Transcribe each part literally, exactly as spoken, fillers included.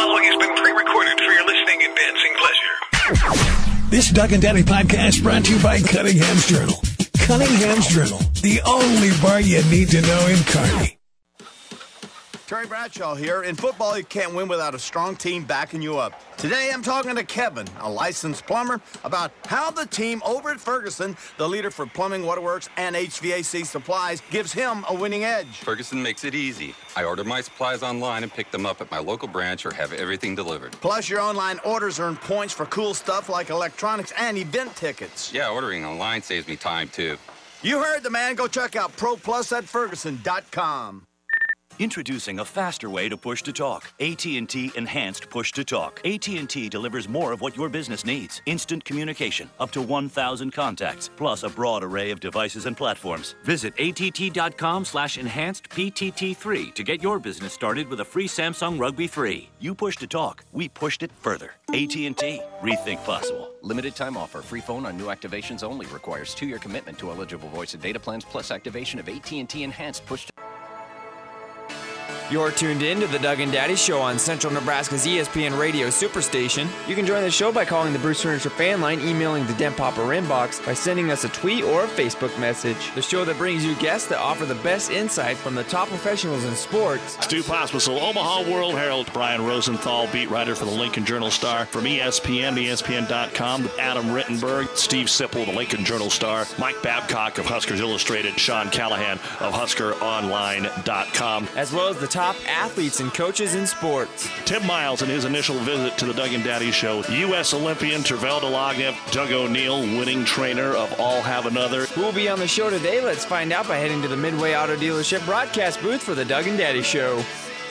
following has been pre-recorded for your listening and dancing pleasure. This Doug and Daddy podcast brought to you by Cunningham's Journal. Cunningham's Journal, the only bar you need to know in Kearney. Terry Bradshaw here. In football, you can't win without a strong team backing you up. Today, I'm talking to Kevin, a licensed plumber, about how the team over at Ferguson, the leader for plumbing, waterworks, and H V A C supplies, gives him a winning edge. Ferguson makes it easy. I order my supplies online and pick them up at my local branch or have everything delivered. Plus, your online orders earn points for cool stuff like electronics and event tickets. Yeah, ordering online saves me time, too. You heard the man. Go check out Pro Plus at Ferguson dot com. Introducing a faster way to push to talk. A T and T Enhanced Push to Talk. A T and T delivers more of what your business needs. Instant communication, up to one thousand contacts, plus a broad array of devices and platforms. Visit att.com slash enhanced PTT3 to get your business started with a free Samsung Rugby three. You push to talk, we pushed it further. A T and T. Rethink possible. Limited time offer. Free phone on new activations only. Requires two-year commitment to eligible voice and data plans plus activation of A T and T Enhanced Push to You're tuned in to the Doug and Daddy Show on Central Nebraska's E S P N Radio Superstation. You can join the show by calling the Bruce Furniture fan line, emailing the Den Popper inbox, by sending us a tweet or a Facebook message. The show that brings you guests that offer the best insight from the top professionals in sports. Stu Pospisil, Omaha World Herald. Brian Rosenthal, beat writer for the Lincoln Journal-Star. From E S P N, E S P N dot com, Adam Rittenberg, Steve Sipple, the Lincoln Journal-Star, Mike Babcock of Huskers Illustrated, Sean Callahan of Husker Online dot com. As well as the top athletes and coaches in sports. Tim Miles in his initial visit to the Doug and Daddy Show. U S Olympian Tervel Delagnev, Doug O'Neill, winning trainer of All Have Another. Who will be on the show today? Let's find out by heading to the Midway Auto Dealership broadcast booth for the Doug and Daddy Show.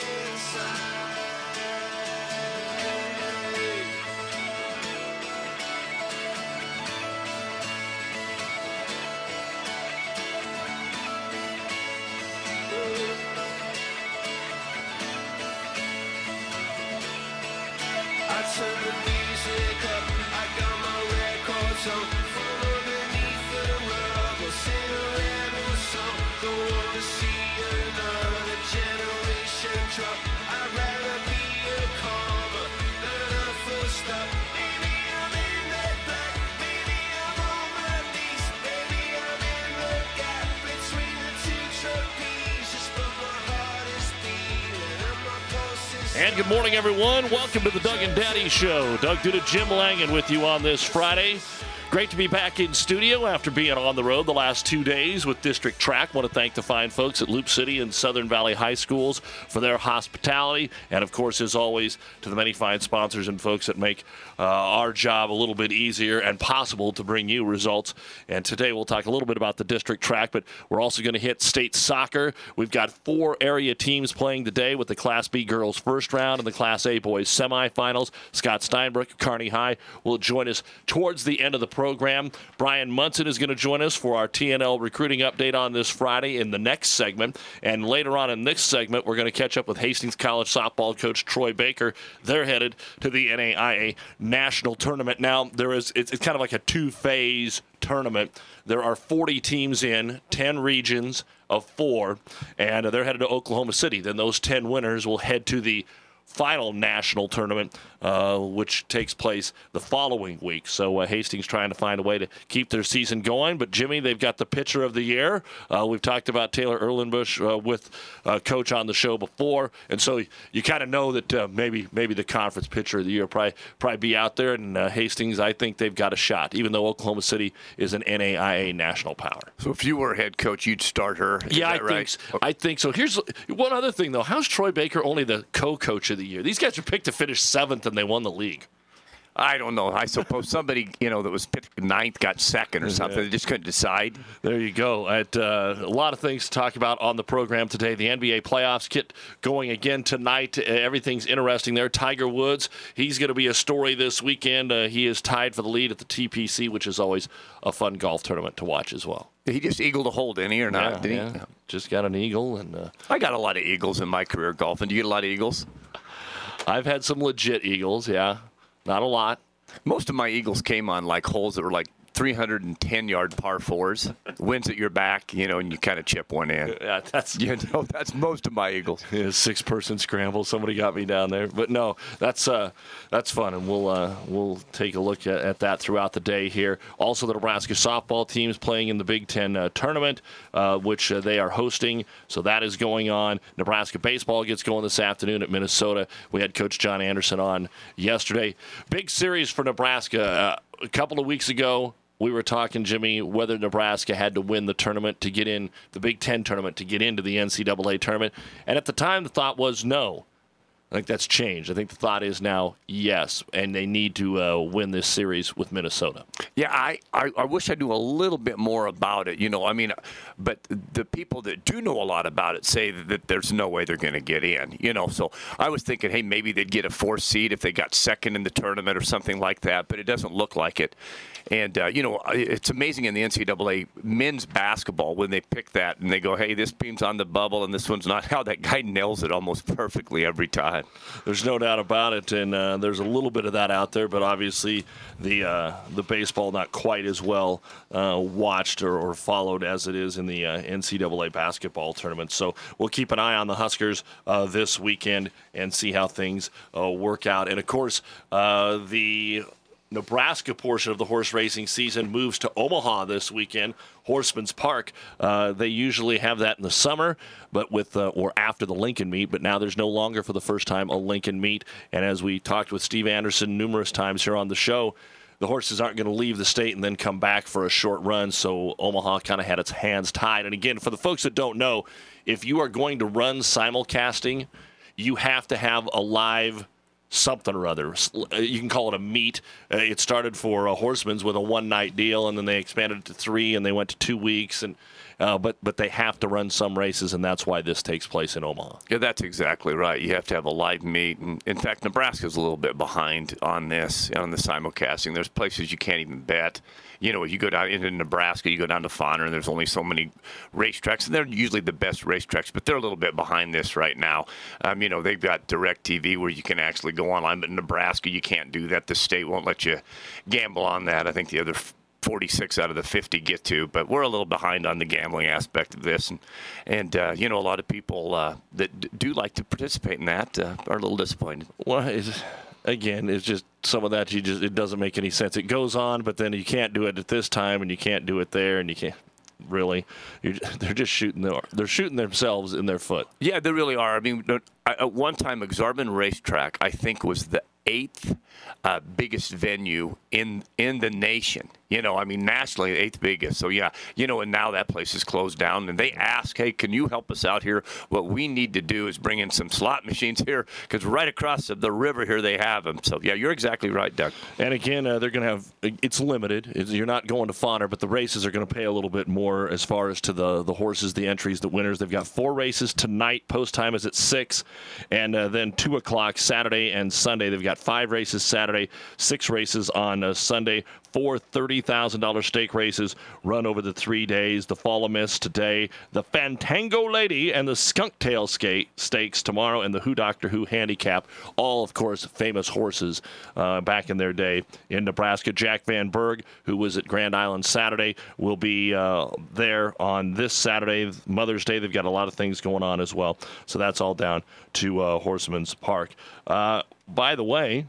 And good morning, everyone. Welcome to the Doug and Daddy Show. Doug Duda, Jim Langen with you on this Friday. Great to be back in studio after being on the road the last two days with District Track. Want to thank the fine folks at Loop City and Southern Valley High Schools for their hospitality. And, of course, as always, to the many fine sponsors and folks that make uh, our job a little bit easier and possible to bring you results. And today we'll talk a little bit about the District Track, but we're also going to hit state soccer. We've got four area teams playing today with the Class B girls first round and the Class A boys semifinals. Scott Steinbrook of Kearney High will join us towards the end of the program. program. Brian Munson is going to join us for our T N L recruiting update on this Friday in the next segment. And later on in this segment, we're going to catch up with Hastings College softball coach Troy Baker. They're headed to the N A I A National Tournament. Now, there is it's, it's kind of like a two-phase tournament. There are forty teams in, ten regions of four, and they're headed to Oklahoma City. Then those ten winners will head to the final national tournament, uh, which takes place the following week. So uh, Hastings trying to find a way to keep their season going. But, Jimmy, they've got the pitcher of the year. Uh, we've talked about Taylor Erlenbush uh, with uh, Coach on the show before. And so you kind of know that uh, maybe maybe the conference pitcher of the year probably, probably be out there. And uh, Hastings, I think they've got a shot, even though Oklahoma City is an N A I A national power. So if you were head coach, you'd start her? Is yeah, I right? think so. I think so. Here's one other thing, though. How's Troy Baker only the co-coach of the year? These guys are picked to finish seventh, and they won the league. I don't know. I suppose somebody, you know, that was picked ninth got second or something. They just couldn't decide. There you go. At, uh, a lot of things to talk about on the program today. The N B A playoffs get going again tonight. Uh, everything's interesting there. Tiger Woods, he's going to be a story this weekend. Uh, he is tied for the lead at the T P C, which is always a fun golf tournament to watch as well. Did he just eagle to hold any or not? Yeah, Did he? Yeah. Just got an eagle. and uh, I got a lot of eagles in my career golfing. Do you get a lot of eagles? I've had some legit eagles, yeah. Not a lot. Most of my eagles came on like holes that were like three hundred ten yard par fours, winds at your back, you know, and you kind of chip one in. Yeah, that's you know, that's most of my eagles. Yeah, six-person scramble. Somebody got me down there, but no, that's uh, that's fun, and we'll uh, we'll take a look at, at that throughout the day here. Also, the Nebraska softball team is playing in the Big Ten uh, tournament, uh, which uh, they are hosting, so that is going on. Nebraska baseball gets going this afternoon at Minnesota. We had Coach John Anderson on yesterday. Big series for Nebraska. Uh, a couple of weeks ago, we were talking, Jimmy, whether Nebraska had to win the tournament to get in, the Big Ten tournament, to get into the N C double A tournament. And at the time, the thought was no. I think that's changed. I think the thought is now yes, and they need to uh, win this series with Minnesota. Yeah, I, I, I wish I knew a little bit more about it. You know, I mean, but the people that do know a lot about it say that there's no way they're going to get in. You know, so I was thinking, hey, maybe they'd get a fourth seed if they got second in the tournament or something like that, but it doesn't look like it. And, uh, you know, it's amazing in the N C double A men's basketball when they pick that and they go, hey, this team's on the bubble and this one's not. How that guy nails it almost perfectly every time. There's no doubt about it, and uh, there's a little bit of that out there, but obviously the uh, the baseball not quite as well uh, watched or, or followed as it is in the uh, N C double A basketball tournament. So we'll keep an eye on the Huskers uh, this weekend and see how things uh, work out. And, of course, uh, the Nebraska portion of the horse racing season moves to Omaha this weekend, Horseman's Park. Uh, they usually have that in the summer, but with uh, or after the Lincoln meet, but now there's no longer for the first time a Lincoln meet. And as we talked with Steve Anderson numerous times here on the show, the horses aren't going to leave the state and then come back for a short run, so Omaha kind of had its hands tied. And again, for the folks that don't know, if you are going to run simulcasting, you have to have a live something or other. You can call it a meet. Uh, it started for uh, Horsemen's with a one-night deal, and then they expanded it to three, and they went to two weeks. And uh, but but they have to run some races, and that's why this takes place in Omaha. Yeah, that's exactly right. You have to have a live meet. And in fact, Nebraska's a little bit behind on this, on the simulcasting. There's places you can't even bet. You know, you go down into Nebraska, you go down to Fonner, and there's only so many racetracks, and they're usually the best racetracks, but they're a little bit behind this right now. Um, you know, they've got DirecTV where you can actually go online, but in Nebraska, you can't do that. The state won't let you gamble on that. I think the other forty-six out of the fifty get to, but we're a little behind on the gambling aspect of this. And, and uh, you know, a lot of people uh, that d- do like to participate in that uh, are a little disappointed. Well, it's, again, it's just some of that you just it doesn't make any sense. It goes on, but then you can't do it at this time, and you can't do it there, and you can't. Really, You're, they're just shooting their, they're shooting themselves in their foot. Yeah, they really are. I mean, at one time, Exarban Racetrack, I think, was the eighth uh, biggest venue in in the nation. You know, I mean, nationally, the eighth biggest. So, yeah, you know, and now that place is closed down. And they ask, hey, can you help us out here? What we need to do is bring in some slot machines here because right across the river here they have them. So, yeah, you're exactly right, Doug. And, again, uh, they're going to have – it's limited. It's, you're not going to Fonner, but the races are going to pay a little bit more as far as to the, the horses, the entries, the winners. They've got four races tonight. Post time is at six. And uh, then two o'clock Saturday and Sunday. They've got five races Saturday, six races on uh, Sunday. Four thirty thousand dollars stake races run over the three days. The Fall of Mist today, the Fantango Lady and the Skunk Tail skate stakes tomorrow, and the Who Doctor Who Handicap. All, of course, famous horses uh, back in their day in Nebraska. Jack Van Berg, who was at Grand Island Saturday, will be uh, there on this Saturday. Mother's Day, they've got a lot of things going on as well. So that's all down to uh, Horseman's Park. Uh, by the way,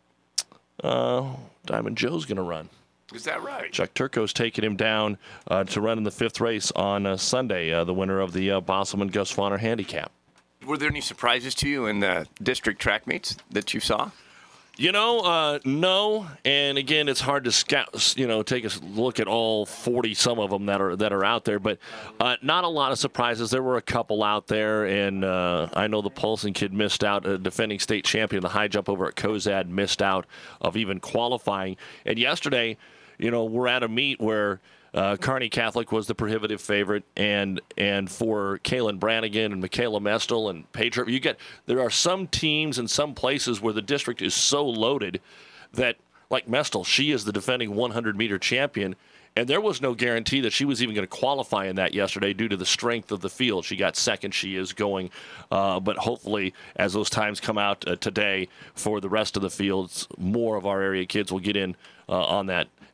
uh, Diamond Joe's going to run. Is that right? Chuck Turco's taking him down uh, to run in the fifth race on uh, Sunday, uh, the winner of the uh, Bosselman Gus Fonner Handicap. Were there any surprises to you in the district track meets that you saw? You know, uh, no. And again, it's hard to scout, you know, take a look at all forty some of them that are that are out there. But uh, not a lot of surprises. There were a couple out there, and uh, I know the Paulson kid missed out. A defending state champion, the high jump over at Cozad, missed out of even qualifying. And yesterday, you know, we're at a meet where Uh, Kearney Catholic was the prohibitive favorite, and and for Kaylin Brannigan and Michaela Mestel and Pedro, you get there are some teams and some places where the district is so loaded that, like Mestel, she is the defending hundred meter champion, and there was no guarantee that she was even going to qualify in that yesterday due to the strength of the field. She got second. She is going, uh, but hopefully as those times come out uh, today for the rest of the fields, more of our area kids will get in uh, on that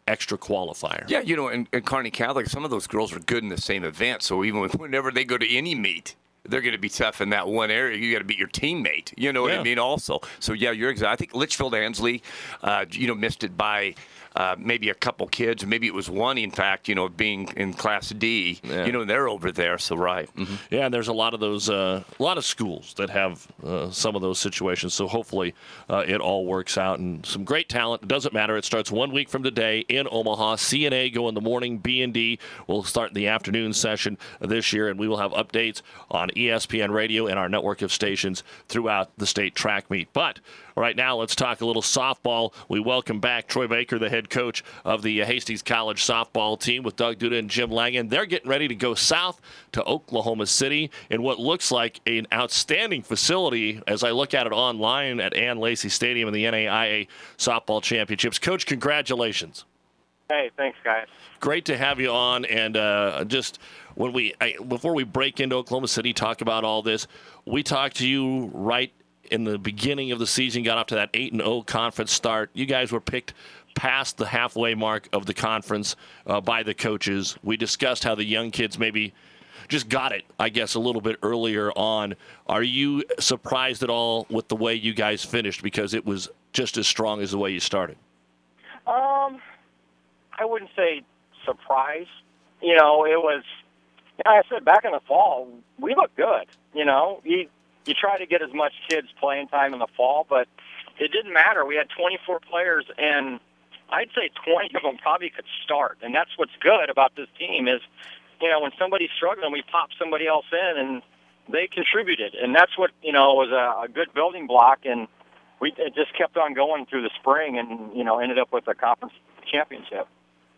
extra qualifier. Yeah, you know, and, and Kearney Catholic, some of those girls are good in the same event. So even whenever they go to any meet, they're going to be tough in that one area. You got to beat your teammate. You know what Yeah. I mean? Also, so yeah, you're exactly. I think Litchfield Ansley, uh, you know, missed it by. Uh, maybe a couple kids, maybe it was one, in fact, you know, being in Class D, Yeah. you know, they're over there, so right. Mm-hmm. Yeah, and there's a lot of those, uh, a lot of schools that have uh, some of those situations. So hopefully uh, it all works out. And some great talent. It doesn't matter. It starts one week from today in Omaha. C and A go in the morning. B and D will start in the afternoon session this year, and we will have updates on E S P N Radio and our network of stations throughout the state track meet. But right now, let's talk a little softball. We welcome back Troy Baker, the head coach of the Hastings College softball team, with Doug Duda and Jim Langen. They're getting ready to go south to Oklahoma City in what looks like an outstanding facility as I look at it online at Ann Lacey Stadium in the N A I A Softball Championships. Coach, congratulations. Hey, thanks, guys. Great to have you on. And uh, just when we I, before we break into Oklahoma City, talk about all this, we talked to you right in the beginning of the season, got off to that eight and oh conference start. You guys were picked past the halfway mark of the conference uh, by the coaches. We discussed how the young kids maybe just got it, I guess, a little bit earlier on. Are you surprised at all with the way you guys finished, because it was just as strong as the way you started? Um, I wouldn't say surprised. You know, it was, like I said, back in the fall, we looked good. You know, you, you try to get as much kids playing time in the fall, but it didn't matter. We had twenty-four players, and I'd say twenty of them probably could start. And that's what's good about this team is, you know, when somebody's struggling, we pop somebody else in, and they contributed. And that's what, you know, was a, a good building block. And we it just kept on going through the spring and, you know, ended up with a conference championship.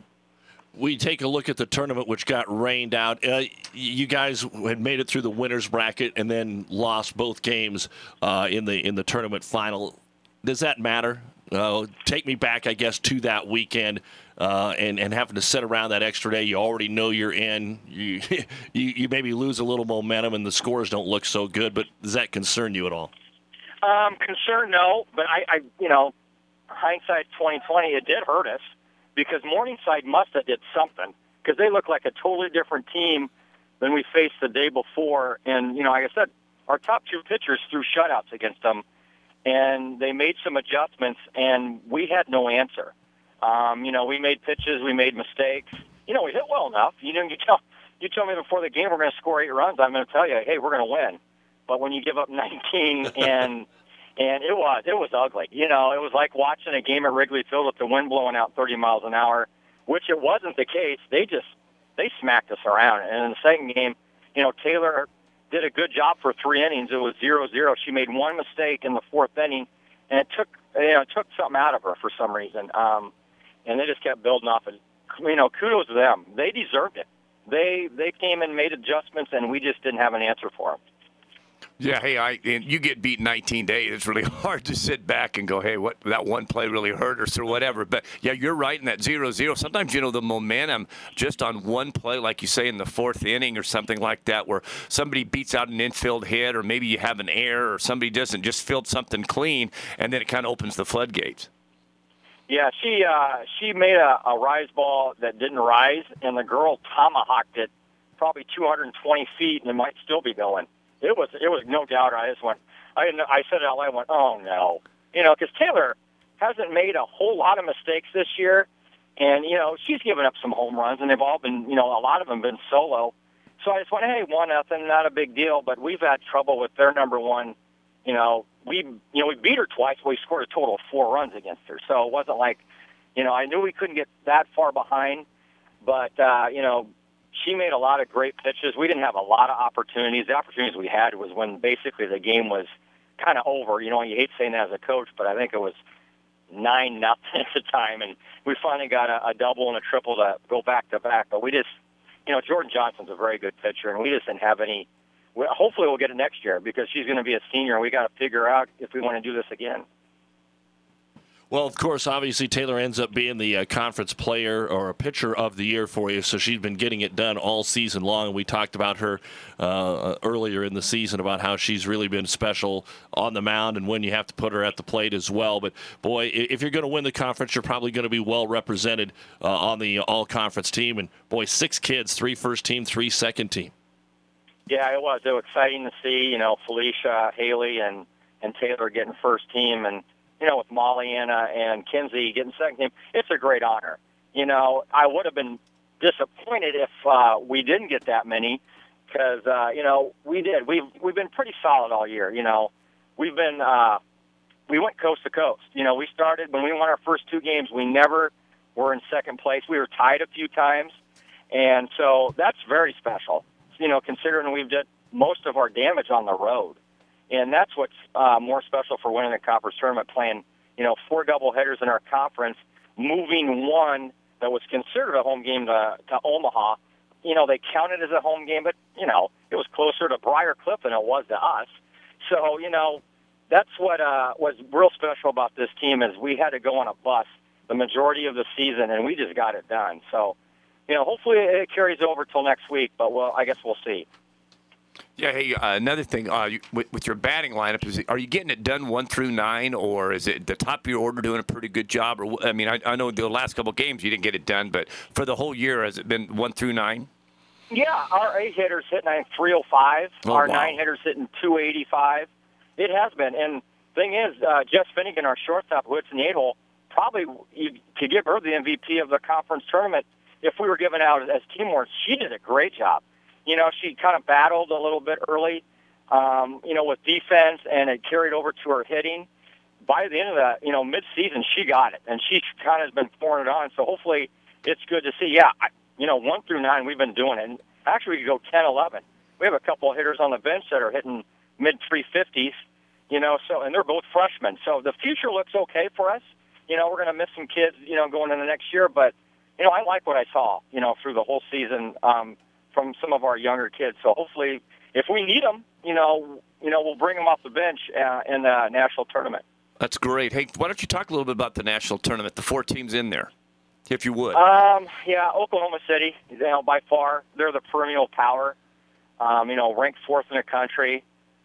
We take a look at the tournament, which got rained out. Uh, you guys had made it through the winners bracket and then lost both games uh, in the in the tournament final. Does that matter? Uh, take me back, I guess, to that weekend uh, and and having to sit around that extra day. You already know you're in. You, you you maybe lose a little momentum and the scores don't look so good. But does that concern you at all? Um, concern, no. But I, I, you know, hindsight twenty twenty, it did hurt us. Because Morningside must have did something, because they look like a totally different team than we faced the day before. And, you know, like I said, our top two pitchers threw shutouts against them, and they made some adjustments, and we had no answer. Um, you know, we made pitches, we made mistakes. You know, we hit well enough. You know, you tell you tell me before the game we're going to score eight runs, I'm going to tell you, hey, we're going to win. But when you give up nineteen and And it was, it was ugly. You know, it was like watching a game at Wrigley Field with the wind blowing out thirty miles an hour, which it wasn't the case. They just, they smacked us around. And in the second game, you know, Taylor did a good job for three innings. It was zero zero. She made one mistake in the fourth inning, and it took, you know, it took something out of her for some reason. Um, and they just kept building off it. You know, kudos to them. They deserved it. They, they came and made adjustments, and we just didn't have an answer for them. Yeah, hey, I and you get beat nineteen to eight. It's really hard to sit back and go, hey, what that one play really hurt us or whatever. But, yeah, you're right in that zero zero. Sometimes, you know, the momentum just on one play, like you say, in the fourth inning or something like that, where somebody beats out an infield hit, or maybe you have an error, or somebody doesn't just field something clean, and then it kind of opens the floodgates. Yeah, she uh, she made a, a rise ball that didn't rise, and the girl tomahawked it probably two hundred twenty feet, and it might still be going. It was, it was no doubt. I just went, I, I said it out loud. I went, oh no, you know, because Taylor hasn't made a whole lot of mistakes this year, and you know she's given up some home runs, and they've all been, you know, a lot of them been solo. So I just went, hey, one nothing, not a big deal. But we've had trouble with their number one. You know, we, you know, we beat her twice. But we scored a total of four runs against her. So it wasn't like, you know, I knew we couldn't get that far behind, but uh, you know. She made a lot of great pitches. We didn't have a lot of opportunities. The opportunities we had was when basically the game was kind of over. You know, you hate saying that as a coach, but I think it was nine nothing at the time, and we finally got a, a double and a triple to go back to back. But we just, you know, Jordan Johnson's a very good pitcher, and we just didn't have any. Well, hopefully, we'll get it next year because she's going to be a senior, and we got to figure out if we want to do this again. Well, of course, obviously Taylor ends up being the uh, conference player or a pitcher of the year for you, so she's been getting it done all season long. We talked about her uh, earlier in the season about how she's really been special on the mound and when you have to put her at the plate as well. But, boy, if you're going to win the conference, you're probably going to be well represented uh, on the all-conference team. And, boy, six kids, three first team, three second team. Yeah, it was. It was exciting to see, you know, Felicia, Haley, and, and Taylor getting first team, and you know, with Molly, Anna, and Kinsey getting second team. It's a great honor. You know, I would have been disappointed if uh, we didn't get that many because, uh, you know, we did. We've, we've been pretty solid all year, you know. We've been, uh, we went coast to coast. You know, we started, when we won our first two games, we never were in second place. We were tied a few times, and so that's very special, you know, considering we've done most of our damage on the road. And that's what's uh, more special for winning the conference tournament, playing, you know, four doubleheaders in our conference, moving one that was considered a home game to, to Omaha. You know, they counted as a home game, but, you know, it was closer to Briar Cliff than it was to us. So, you know, that's what uh, was real special about this team is we had to go on a bus the majority of the season, and we just got it done. So, you know, hopefully it carries over till next week, but, well, I guess we'll see. Yeah, hey, uh, another thing, uh, you, with, with your batting lineup, is it, are you getting it done one through nine, or is it the top of your order doing a pretty good job? Or I mean, I, I know the last couple of games you didn't get it done, but for the whole year, has it been one through nine? Yeah, our eight hitters hitting I think three oh five. Oh, our wow. nine hitters hitting two eighty-five. It has been, and thing is, uh, Jess Finnegan, our shortstop, who hits in the eight hole, probably you could give her the M V P of the conference tournament if we were given out as team awards. She did a great job. You know, she kind of battled a little bit early, um, you know, with defense, and it carried over to her hitting. By the end of the, you know, mid-season, she got it, and she kind of has been pouring it on. So hopefully it's good to see. Yeah, I, you know, one through nine, we've been doing it. And actually, we could go ten, eleven. We have a couple of hitters on the bench that are hitting mid three fifties, you know, so, and they're both freshmen. So the future looks okay for us. You know, we're going to miss some kids, you know, going into next year. But, you know, I like what I saw, you know, through the whole season. Um, from some of our younger kids. So hopefully, if we need them, you know, you know, we'll bring them off the bench uh, in the national tournament. That's great. Hey, why don't you talk a little bit about the national tournament, the four teams in there, if you would? Um, yeah, Oklahoma City, you know, by far, they're the perennial power, um, you know, ranked fourth in the country.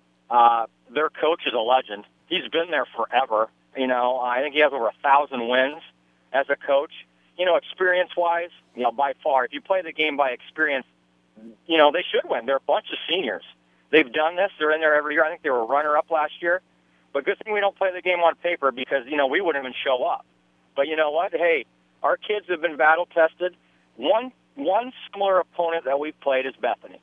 Uh, their coach is a legend. He's been there forever. You know, I think he has over a thousand wins as a coach. You know, experience-wise, you know, by far, if you play the game by experience, you know, they should win. They're a bunch of seniors. They've done this. They're in there every year. I think they were runner-up last year. But good thing we don't play the game on paper because, you know, we wouldn't even show up. But you know what? Hey, our kids have been battle-tested. One one similar opponent that we've played is Bethany.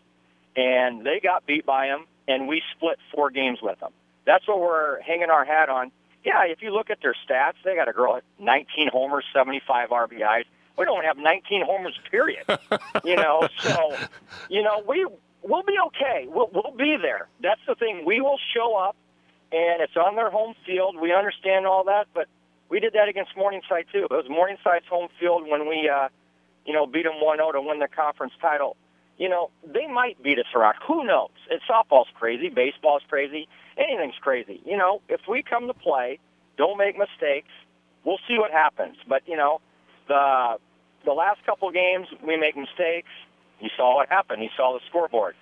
And they got beat by them, and we split four games with them. That's what we're hanging our hat on. Yeah, if you look at their stats, they got a girl at nineteen homers, seventy-five R B Is. We don't have nineteen homers, period. You know, so, you know, we, we'll be okay. We'll, we'll be there. That's the thing. We will show up, and it's on their home field. We understand all that, but we did that against Morningside, too. It was Morningside's home field when we, uh, you know, beat them one oh to win the conference title. You know, they might beat us around. Who knows? It's softball's crazy. Baseball's crazy. Anything's crazy. You know, if we come to play, don't make mistakes, we'll see what happens. But, you know, the the last couple of games, we make mistakes. You saw what happened. You saw the scoreboard.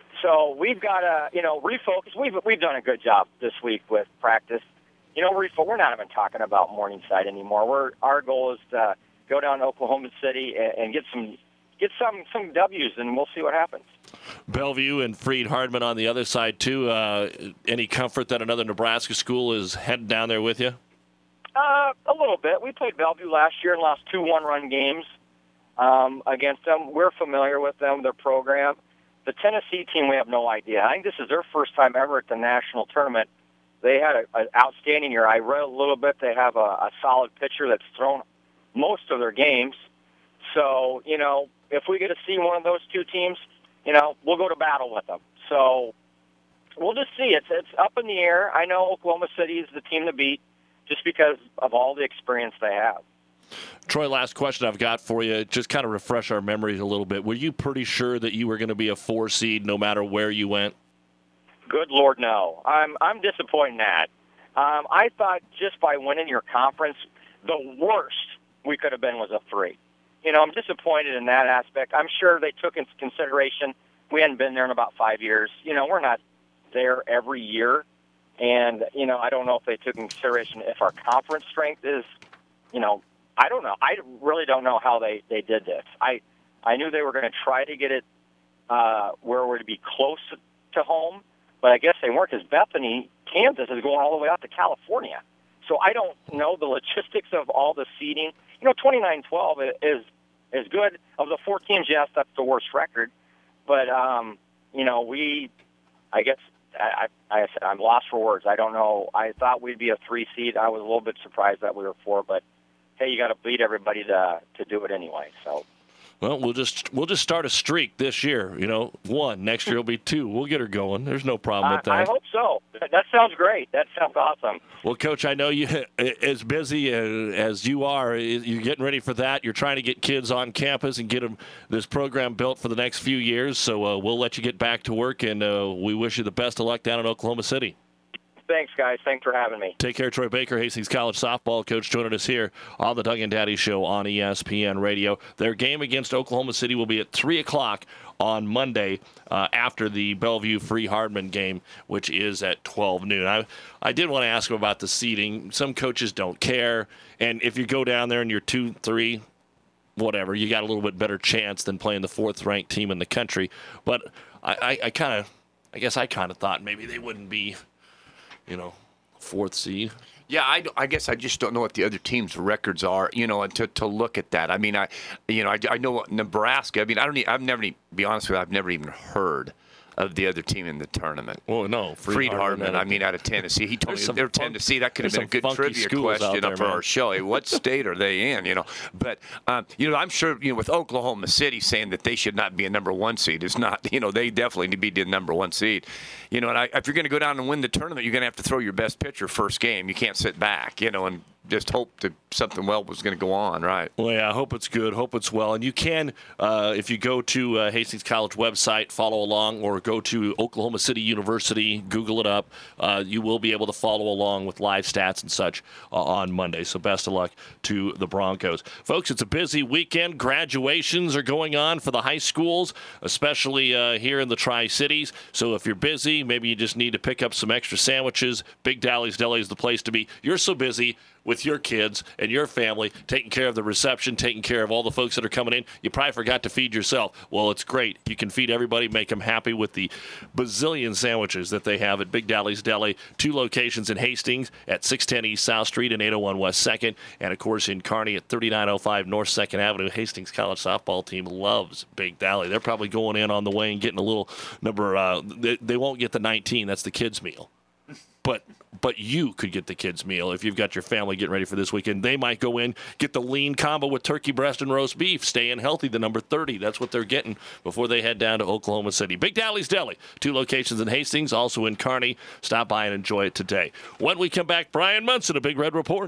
So we've got to, you know, refocus. We've we've done a good job this week with practice. You know, refocus. We're not even talking about Morningside anymore. We're our goal is to go down to Oklahoma City and, and get some get some some W's, and we'll see what happens. Bellevue and Freed Hardman on the other side too. Uh, any comfort that another Nebraska school is heading down there with you? Uh, a little bit. We played Bellevue last year and lost two one-run games um, against them. We're familiar with them, their program. The Tennessee team, we have no idea. I think this is their first time ever at the national tournament. They had an outstanding year. I read a little bit. They have a, a solid pitcher that's thrown most of their games. So, you know, if we get to see one of those two teams, you know, we'll go to battle with them. So we'll just see. It's, it's up in the air. I know Oklahoma City is the team to beat, just because of all the experience they have. Troy, last question I've got for you. Just kind of refresh our memories a little bit. Were you pretty sure that you were going to be a four seed no matter where you went? Good Lord, no. I'm I'm disappointed in that. Um, I thought just by winning your conference, the worst we could have been was a three. You know, I'm disappointed in that aspect. I'm sure they took into consideration we hadn't been there in about five years. You know, we're not there every year. And, you know, I don't know if they took into consideration if our conference strength is, you know, I don't know. I really don't know how they, they did this. I I knew they were going to try to get it uh, where we're to be close to home, but I guess they weren't, because Bethany, Kansas, is going all the way out to California. So I don't know the logistics of all the seeding. You know, twenty-nine twelve is is good. Of the four teams, yes, that's the worst record. But, um, you know, we, I guess, I, I, I said, I'm lost for words. I don't know. I thought we'd be a three seed. I was a little bit surprised that we were four, but hey, you got to beat everybody to to do it anyway. So, well, we'll just we'll just start a streak this year. You know, one next year will be two. We'll get her going. There's no problem with that. I, I hope so. That sounds great. That sounds awesome. Well, Coach, I know you as busy as you are. You're getting ready for that. You're trying to get kids on campus and get them this program built for the next few years. So uh, we'll let you get back to work, and uh, we wish you the best of luck down in Oklahoma City. Thanks, guys. Thanks for having me. Take care, Troy Baker, Hastings College softball coach, joining us here on the Doug and Daddy Show on E S P N Radio. Their game against Oklahoma City will be at three o'clock on Monday uh, after the Bellevue Free Hardman game, which is at twelve noon. I, I did want to ask him about the seeding. Some coaches don't care, and if you go down there and you're two, three, whatever, you got a little bit better chance than playing the fourth-ranked team in the country. But I, I, I kind of, I guess I kind of thought maybe they wouldn't be, you know, fourth seed. Yeah, I, I guess I just don't know what the other teams' records are, you know, and to, to look at that. I mean, I, you know, I, I know Nebraska. I mean, I don't. I've never, to be honest with you, I've never even heard of the other team in the tournament. Well, no, Freed Hardman. I mean, out of Tennessee. He told me they're Tennessee. That could have been a good trivia question there, for man. our show. Hey, what state are they in? You know, but um, you know, I'm sure you know with Oklahoma City saying that they should not be a number one seed is not. You know, they definitely need to be the number one seed. You know, and I, if you're going to go down and win the tournament, you're going to have to throw your best pitcher first game. You can't sit back. You know, and just hope that something well was going to go on, right? Well, yeah, I hope it's good. Hope it's well. And you can, uh, if you go to uh, Hastings College website, follow along, or go to Oklahoma City University, Google it up. Uh, you will be able to follow along with live stats and such uh, on Monday. So best of luck to the Broncos. Folks, it's a busy weekend. Graduations are going on for the high schools, especially uh, here in the Tri-Cities. So if you're busy, maybe you just need to pick up some extra sandwiches. Big Dally's Deli is the place to be. You're so busy with your kids and your family, taking care of the reception, taking care of all the folks that are coming in. You probably forgot to feed yourself. Well, it's great. You can feed everybody, make them happy with the bazillion sandwiches that they have at Big Dally's Deli. Two locations in Hastings at six ten East South Street and eight oh one West second. And, of course, in Kearney at thirty-nine oh five North second Avenue. Hastings College softball team loves Big Dally. They're probably going in on the way and getting a little number. Uh, they, they won't get the nineteen. That's the kids' meal. But but you could get the kids' meal if you've got your family getting ready for this weekend. They might go in, get the lean combo with turkey breast and roast beef, staying healthy, the number thirty. That's what they're getting before they head down to Oklahoma City. Big Dally's Deli, two locations in Hastings, also in Kearney. Stop by and enjoy it today. When we come back, Brian Munson, a Big Red Report.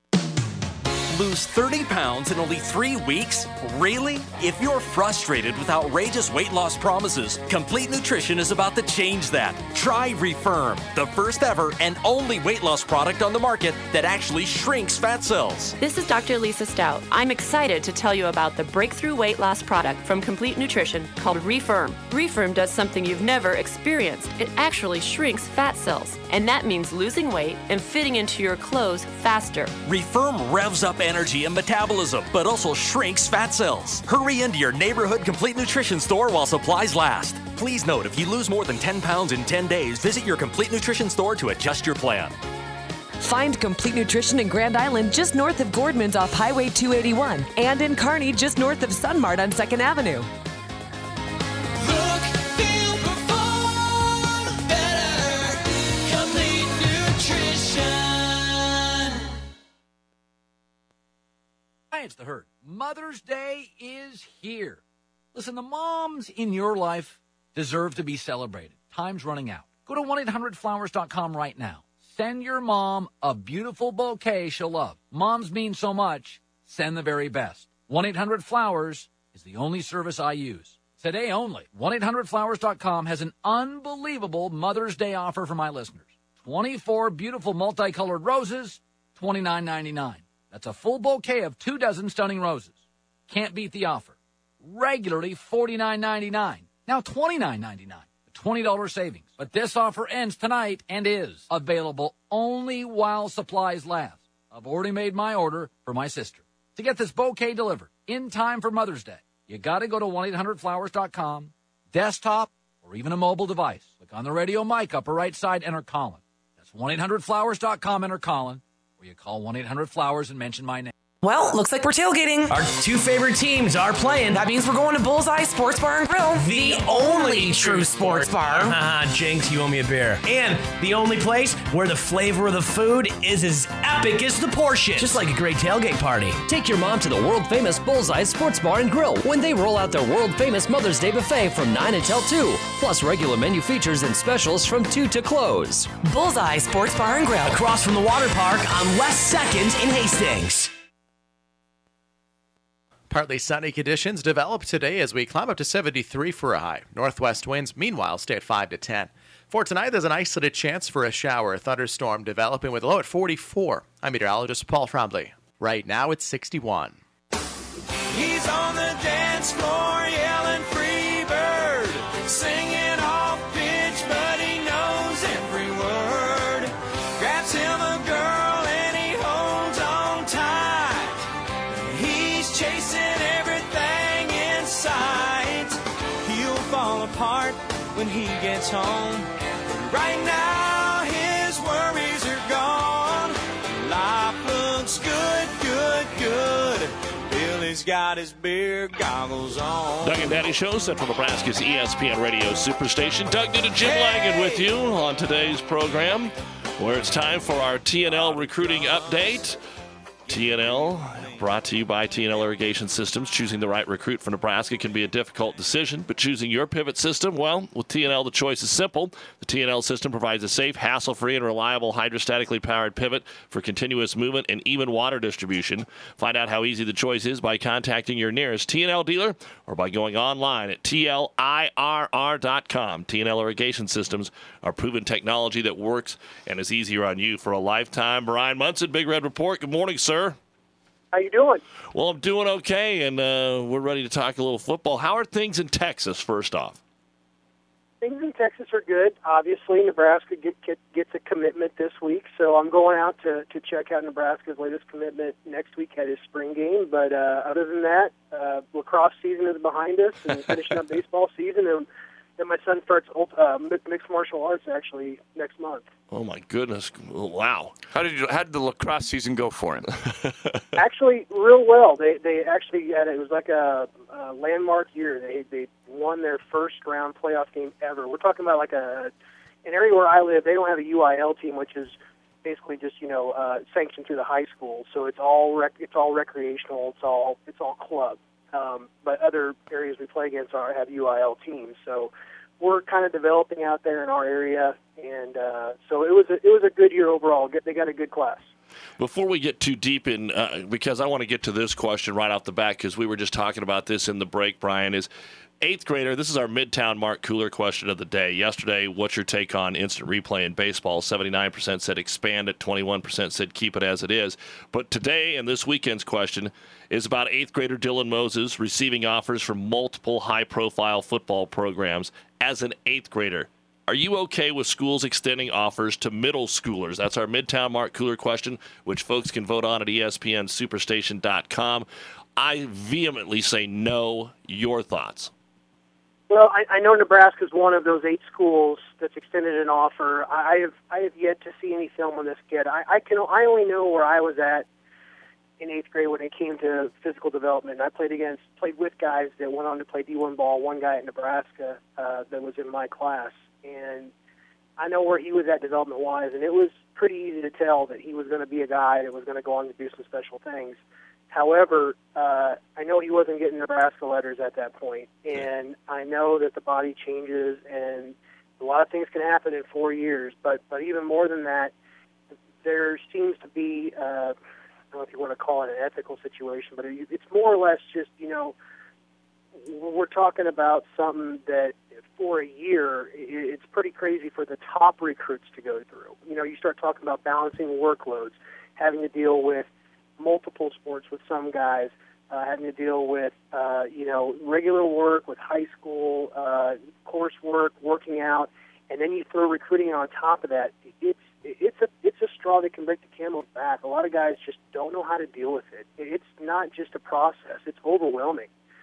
Lose thirty pounds in only three weeks? Really? If you're frustrated with outrageous weight loss promises, Complete Nutrition is about to change that. Try Refirm, the first ever and only weight loss product on the market that actually shrinks fat cells. This is Doctor Lisa Stout. I'm excited to tell you about the breakthrough weight loss product from Complete Nutrition called Refirm. Refirm does something you've never experienced. It actually shrinks fat cells, and that means losing weight and fitting into your clothes faster. Refirm revs up energy and metabolism, but also shrinks fat cells. Hurry into your neighborhood Complete Nutrition store while supplies last. Please note, if you lose more than ten pounds in ten days, visit your Complete Nutrition store to adjust your plan. Find Complete Nutrition in Grand Island just north of Gordman's off Highway two eighty-one and in Kearney just north of Sunmart on second Avenue. It's the Herd. Mother's Day is here. Listen, the moms in your life deserve to be celebrated. Time's running out. Go to one eight hundred flowers dot com right now. Send your mom a beautiful bouquet she'll love. Moms mean so much. Send the very best. one eight hundred flowers is the only service I use. Today only. one eight hundred flowers dot com has an unbelievable Mother's Day offer for my listeners. twenty-four beautiful multicolored roses, twenty-nine ninety-nine. That's a full bouquet of two dozen stunning roses. Can't beat the offer. Regularly forty-nine ninety-nine. Now twenty-nine ninety-nine. A twenty dollars savings. But this offer ends tonight and is available only while supplies last. I've already made my order for my sister. To get this bouquet delivered in time for Mother's Day, you got to go to one eight hundred flowers dot com, desktop, or even a mobile device. Click on the radio mic, upper right side, enter Colin. That's one eight hundred flowers dot com, enter Colin, or you call one eight hundred flowers and mention my name. Well, looks like we're tailgating. Our two favorite teams are playing. That means we're going to Bullseye Sports Bar and Grill. The only true sports bar. Haha, Jinx, you owe me a beer. And the only place where the flavor of the food is as epic as the portion. Just like a great tailgate party. Take your mom to the world-famous Bullseye Sports Bar and Grill when they roll out their world-famous Mother's Day buffet from nine until two, plus regular menu features and specials from two to close. Bullseye Sports Bar and Grill. Across from the water park on West second in Hastings. Partly sunny conditions develop today as we climb up to seventy-three for a high. Northwest winds, meanwhile, stay at five to ten. For tonight, there's an isolated chance for a shower, a thunderstorm developing with a low at forty-four. I'm meteorologist Paul Frombley. Right now, it's sixty-one. He's on the dance floor yelling free bird, singing off pitch, but he knows every word. Grabs him a girl and he holds on tight. He's chasing everything in sight. He'll fall apart when he gets home. But right now his worries are gone. Life looks good, good, good. Billy's got his beer goggles on. Doug and Daddy Show, Central Nebraska's E S P N Radio Superstation. Doug Duda, Jim Langan with you on today's program, where it's time for our T N L recruiting update. T N L brought to you by T N L Irrigation Systems. Choosing the right recruit for Nebraska can be a difficult decision, but choosing your pivot system, well, with T N L, the choice is simple. The T N L system provides a safe, hassle-free, and reliable hydrostatically powered pivot for continuous movement and even water distribution. Find out how easy the choice is by contacting your nearest T N L dealer or by going online at T L I R R dot com. T N L Irrigation Systems are proven technology that works and is easier on you for a lifetime. Brian Munson, Big Red Report. Good morning, sir. How you doing? Well, I'm doing okay, and uh, we're ready to talk a little football. How are things in Texas, first off? Things in Texas are good. Obviously, Nebraska get, get, gets a commitment this week, so I'm going out to, to check out Nebraska's latest commitment next week at his spring game. But uh, other than that, uh, lacrosse season is behind us, and finishing up baseball season, and then my son starts uh, mixed martial arts actually next month. Oh my goodness! Wow. How did you? How did the lacrosse season go for him? Actually, real well. They they actually had it was like a, a landmark year. They they won their first round playoff game ever. We're talking about like a an area where I live. They don't have a U I L team, which is basically just you know uh, sanctioned through the high school. So it's all rec- it's all recreational. It's all it's all club. Um, but other areas we play against are have U I L teams. So we're kind of developing out there in our area, and uh, so it was a, it was a good year overall. They got a good class. Before we get too deep in, uh, because I want to get to this question right off the bat, because we were just talking about this in the break, Brian, is eighth grader, this is our Midtown Mark Cooler question of the day. Yesterday, what's your take on instant replay in baseball? seventy-nine percent said expand it, twenty-one percent said keep it as it is. But today and this weekend's question is about eighth grader Dylan Moses receiving offers from multiple high-profile football programs as an eighth grader. Are you okay with schools extending offers to middle schoolers? That's our Midtown Mark Cooler question, which folks can vote on at E S P N superstation dot com. I vehemently say no. Your thoughts? Well, I, I know Nebraska is one of those eight schools that's extended an offer. I have I have yet to see any film on this kid. I, I can I only know where I was at in eighth grade when it came to physical development. I played against played with guys that went on to play D one ball. One guy at Nebraska uh, that was in my class, and I know where he was at development wise, and it was pretty easy to tell that he was going to be a guy that was going to go on to do some special things. However, uh, I know he wasn't getting Nebraska letters at that point, and I know that the body changes, and a lot of things can happen in four years. But but even more than that, there seems to be, uh, I don't know if you want to call it an ethical situation, but it, it's more or less just, you know, we're talking about something that for a year, it's pretty crazy for the top recruits to go through. You know, you start talking about balancing workloads, having to deal with multiple sports with some guys, uh, having to deal with, uh, you know, regular work with high school, uh, coursework, working out, and then you throw recruiting on top of that. It's it's a it's a straw that can break the camel's back. A lot of guys just don't know how to deal with it. It's not just a process; it's overwhelming.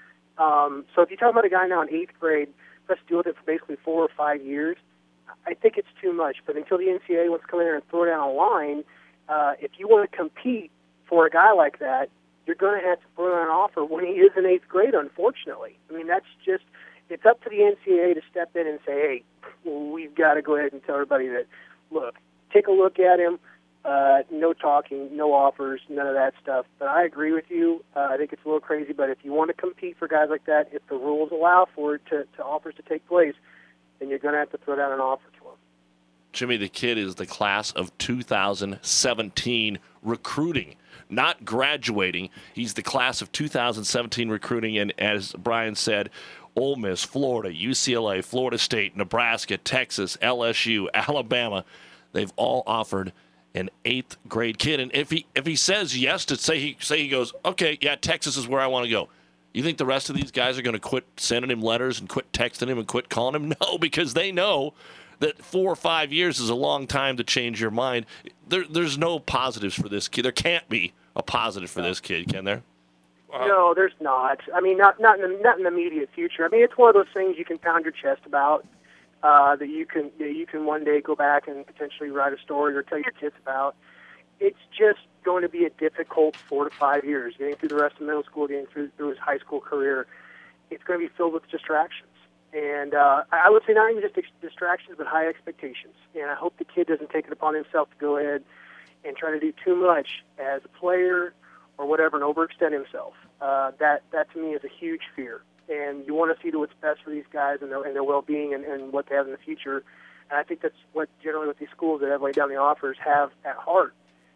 Um, so if you talk about a guy now in eighth grade, let's deal with it for basically four or five years, I think it's too much. But until the N C double A wants to come in there and throw down a line, uh, if you want to compete for a guy like that, you're going to have to put on an offer when he is in eighth grade, unfortunately. I mean, that's just, it's up to the N C double A to step in and say, hey, well, we've got to go ahead and tell everybody that, look, take a look at him, uh, no talking, no offers, none of that stuff. But I agree with you. Uh, I think it's a little crazy, but if you want to compete for guys like that, if the rules allow for it to, to offers to take place, then you're going to have to throw down an offer to him. Jimmy, the kid is the class of two thousand seventeen recruiting, not graduating. He's the class of two thousand seventeen recruiting, and as Brian said, Ole Miss, Florida, U C L A, Florida State, Nebraska, Texas, L S U, Alabama, they've all offered an eighth grade kid. And if he if he says yes to say he say he goes, okay, yeah, Texas is where I want to go, you think the rest of these guys are going to quit sending him letters and quit texting him and quit calling him? No, because they know that four or five years is a long time to change your mind. There, there's no positives for this kid. There can't be a positive for this kid, can there? Wow. No, there's not. I mean, not not in the, not in the immediate future. I mean, it's one of those things you can pound your chest about. Uh, that you can that you can one day go back and potentially write a story or tell your kids about. It's just going to be a difficult four to five years, getting through the rest of middle school, getting through, through his high school career. It's going to be filled with distractions. And uh, I would say not even just distractions, but high expectations. And I hope the kid doesn't take it upon himself to go ahead and try to do too much as a player or whatever and overextend himself. Uh, that, that to me is a huge fear. And you want to see to what's best for these guys and their, and their well-being and, and what they have in the future. And I think that's what generally what these schools that have laid down the offers have at heart.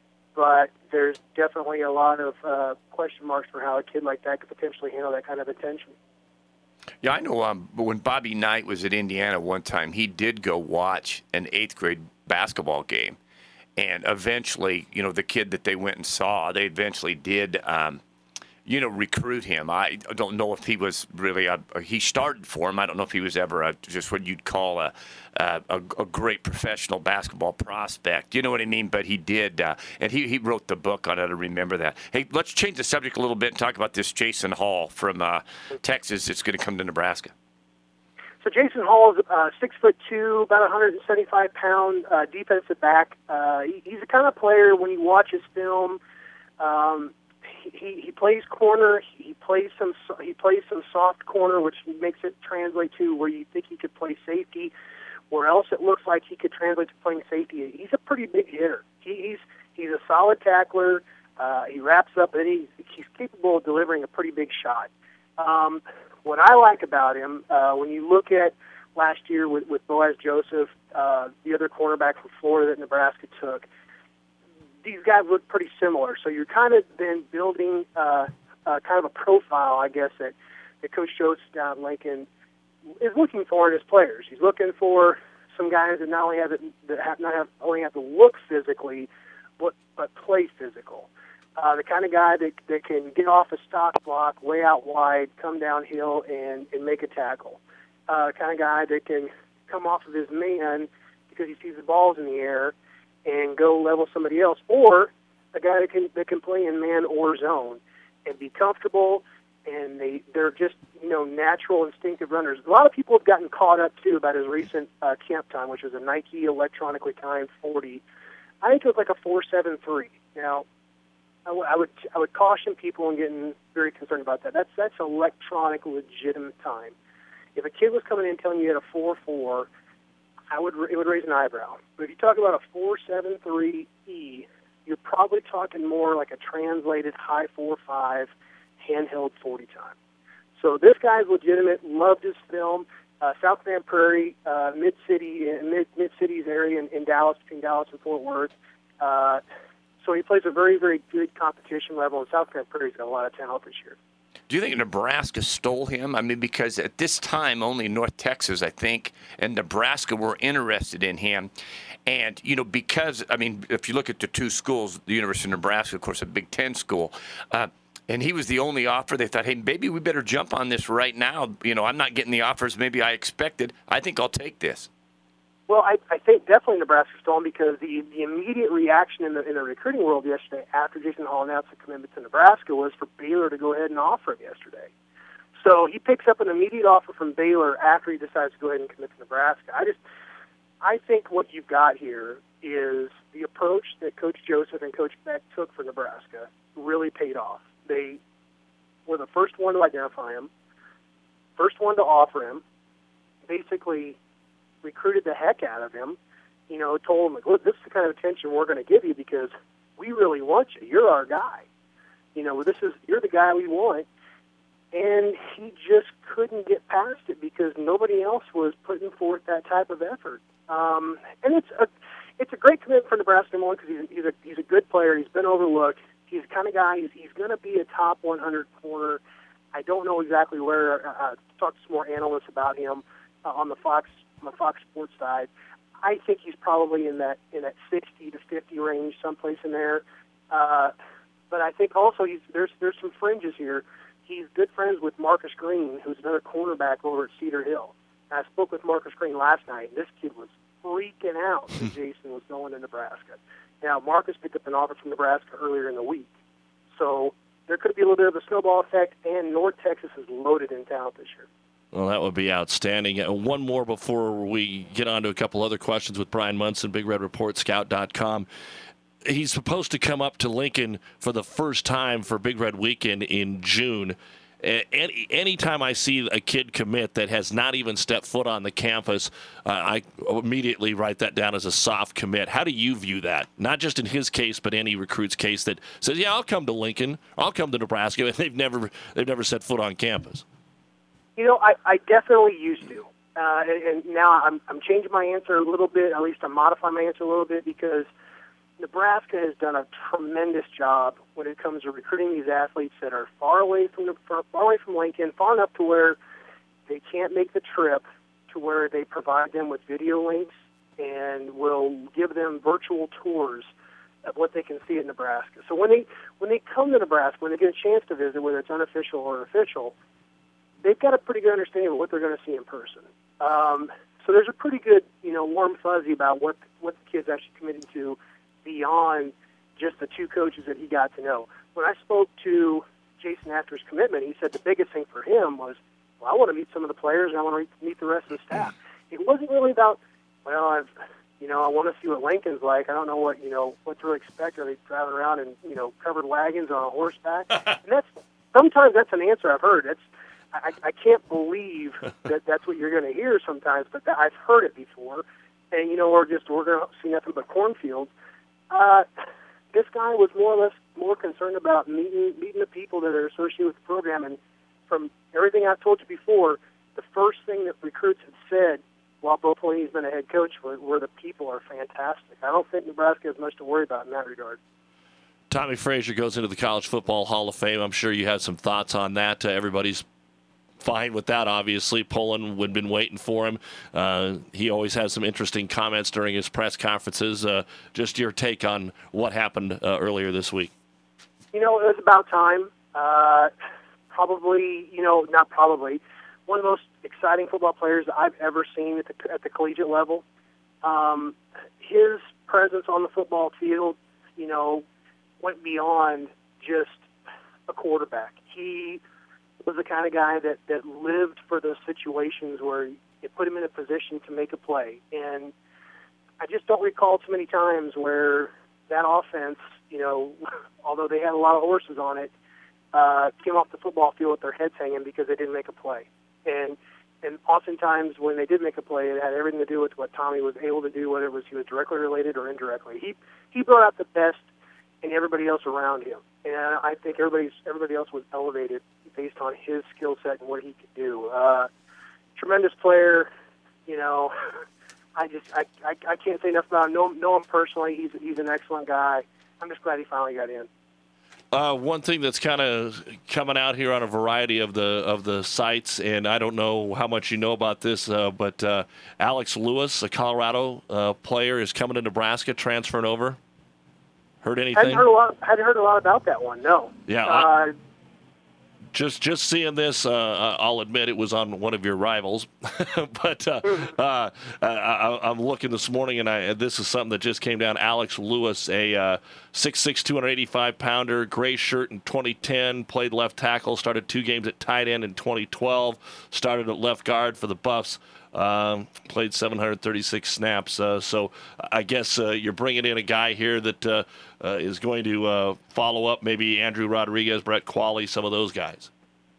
But there's definitely a lot of uh, question marks for how a kid like that could potentially handle that kind of attention. Yeah, I know. Um, but when Bobby Knight was at Indiana one time, he did go watch an eighth grade basketball game. And eventually, you know, the kid that they went and saw, they eventually did um, you know, recruit him. I don't know if he was really a, he started for him. I don't know if he was ever a, just what you'd call a, a a great professional basketball prospect. You know what I mean? But he did, uh, and he, he wrote the book on it. I remember that. Hey, let's change the subject a little bit and talk about this Jason Hall from uh, Texas. It's going to come to Nebraska. So Jason Hall is uh, six foot two, about one hundred seventy-five pound uh, defensive back. Uh, he, he's the kind of player when you watch his film. Um, He he plays corner. He plays some he plays some soft corner, which makes it translate to where you think he could play safety, or else it looks like he could translate to playing safety. He's a pretty big hitter. He, he's he's a solid tackler. Uh, he wraps up, and he's he's capable of delivering a pretty big shot. Um, what I like about him, uh, when you look at last year with with Boaz Joseph, uh, the other cornerback from Florida that Nebraska took. These guys look pretty similar, so you're kind of then building uh, uh, kind of a profile, I guess, that, that Coach Joseph down in Lincoln is looking for in his players. He's looking for some guys that not only have it, that have not have only have to look physically, but but play physical. Uh, the kind of guy that that can get off a stock block way out wide, come downhill, and and make a tackle. Uh, the kind of guy that can come off of his man because he sees the balls in the air and go level somebody else, or a guy that can that can play in man or zone and be comfortable, and they they're just you know natural instinctive runners. A lot of people have gotten caught up too about his recent uh, camp time, which was a Nike electronically timed forty. I think it was like a four seven three. Now, I, w- I would I would caution people in getting very concerned about that. That's that's electronic legitimate time. If a kid was coming in telling you you had a four four. I would it would raise an eyebrow. But if you talk about a four seven three E, you're probably talking more like a translated high four five handheld forty time. So this guy's legitimate. Loved his film. Uh, South Grand Prairie, uh, mid city, mid mid cities area in, in Dallas, between Dallas and Fort Worth. Uh, so he plays a very very good competition level, and South Grand Prairie's got a lot of talent this year. Do you think Nebraska stole him? I mean, because at this time, only North Texas, I think, and Nebraska were interested in him. And, you know, because, I mean, if you look at the two schools, the University of Nebraska, of course, a Big Ten school, uh, and he was the only offer. They thought, hey, maybe we better jump on this right now. You know, I'm not getting the offers maybe I expected. I think I'll take this. Well, I, I think definitely Nebraska stole him because the, the immediate reaction in the in the recruiting world yesterday after Jason Hall announced the commitment to Nebraska was for Baylor to go ahead and offer him yesterday. So he picks up an immediate offer from Baylor after he decides to go ahead and commit to Nebraska. I just, I think what you've got here is the approach that Coach Joseph and Coach Beck took for Nebraska really paid off. They were the first one to identify him, first one to offer him, basically recruited the heck out of him, you know, told him, like, look, this is the kind of attention we're going to give you because we really want you. You're our guy. You know, this is you're the guy we want. And he just couldn't get past it because nobody else was putting forth that type of effort. Um, and it's a it's a great commitment for Nebraska, number one, because he's, he's, a, he's a good player. He's been overlooked. He's the kind of guy, he's, he's going to be a top one hundred corner. I don't know exactly where. Uh, talked to some more analysts about him uh, on the Fox on the Fox Sports side. I think he's probably in that in that sixty to fifty range, someplace in there. Uh, but I think also he's there's there's some fringes here. He's good friends with Marcus Green, who's another cornerback over at Cedar Hill. And I spoke with Marcus Green last night, and this kid was freaking out that Jason was going to Nebraska. Now, Marcus picked up an offer from Nebraska earlier in the week. So there could be a little bit of a snowball effect, and North Texas is loaded in talent this year. Well, that would be outstanding. Uh, one more before we get on to a couple other questions with Brian Munson, Big Red Report, Scout dot com. He's supposed to come up to Lincoln for the first time for Big Red Weekend in June. Any anytime I see a kid commit that has not even stepped foot on the campus, uh, I immediately write that down as a soft commit. How do you view that? Not just in his case, but any recruit's case that says, "Yeah, I'll come to Lincoln, I'll come to Nebraska," and they've never they've never set foot on campus. You know, I, I definitely used to, uh, and, and now I'm I'm changing my answer a little bit. At least I'm modifying my answer a little bit because Nebraska has done a tremendous job when it comes to recruiting these athletes that are far away from the far away from Lincoln, far enough to where they can't make the trip, to where they provide them with video links and will give them virtual tours of what they can see at Nebraska. So when they when they come to Nebraska, when they get a chance to visit, whether it's unofficial or official, they've got a pretty good understanding of what they're going to see in person. Um, so there's a pretty good, you know, warm fuzzy about what what the kid's actually committing to, beyond just the two coaches that he got to know. When I spoke to Jason after his commitment, he said the biggest thing for him was, well, I want to meet some of the players and I want to meet the rest of the staff. It wasn't really about, well, I've, you know, I want to see what Lincoln's like. I don't know what, you know, what to expect. Are they driving around in, you know, covered wagons on a horseback? And that's, sometimes that's an answer I've heard. That's, I, I can't believe that that's what you're going to hear sometimes, but that, I've heard it before. And, you know, we're just, we're going to see nothing but cornfields. Uh, this guy was more or less more concerned about meeting meeting the people that are associated with the program. And from everything I've told you before, the first thing that recruits have said while Bo Pelini's been a head coach were, were the people are fantastic. I don't think Nebraska has much to worry about in that regard. Tommy Frazier goes into the College Football Hall of Fame. I'm sure you have some thoughts on that. Uh, everybody's fine with that, obviously. Pullen would have been waiting for him. Uh, he always has some interesting comments during his press conferences. Uh, just your take on what happened uh, earlier this week. You know, it was about time. Uh, probably, you know, not probably, one of the most exciting football players that I've ever seen at the, at the collegiate level. Um, his presence on the football field, you know, went beyond just a quarterback. He was the kind of guy that, that lived for those situations where you put him in a position to make a play. And I just don't recall too many times where that offense, you know, although they had a lot of horses on it, uh, came off the football field with their heads hanging because they didn't make a play. And and oftentimes when they did make a play, it had everything to do with what Tommy was able to do, whether it was he was directly related or indirectly. He he brought out the best in everybody else around him. And I think everybody's everybody else was elevated based on his skill set and what he could do. Uh, tremendous player, you know. I just I, I I can't say enough about him. Know, know him personally. He's he's an excellent guy. I'm just glad he finally got in. Uh, one thing that's kind of coming out here on a variety of the of the sites, and I don't know how much you know about this, uh, but uh, Alex Lewis, a Colorado uh, player, is coming to Nebraska, transferring over. Heard anything? Hadn't heard a lot. Hadn't heard a lot about that one. No. Yeah. Uh, Just just seeing this, uh, I'll admit it was on one of your rivals, but uh, uh, I, I'm looking this morning, and I this is something that just came down. Alex Lewis, a uh, six six, two eighty-five pounder, gray shirt in twenty ten, played left tackle, started two games at tight end in twenty twelve, started at left guard for the Buffs. Um, played seven hundred thirty-six snaps. Uh, so I guess uh, you're bringing in a guy here that uh, uh, is going to uh, follow up maybe Andrew Rodriguez, Brett Qualley, some of those guys.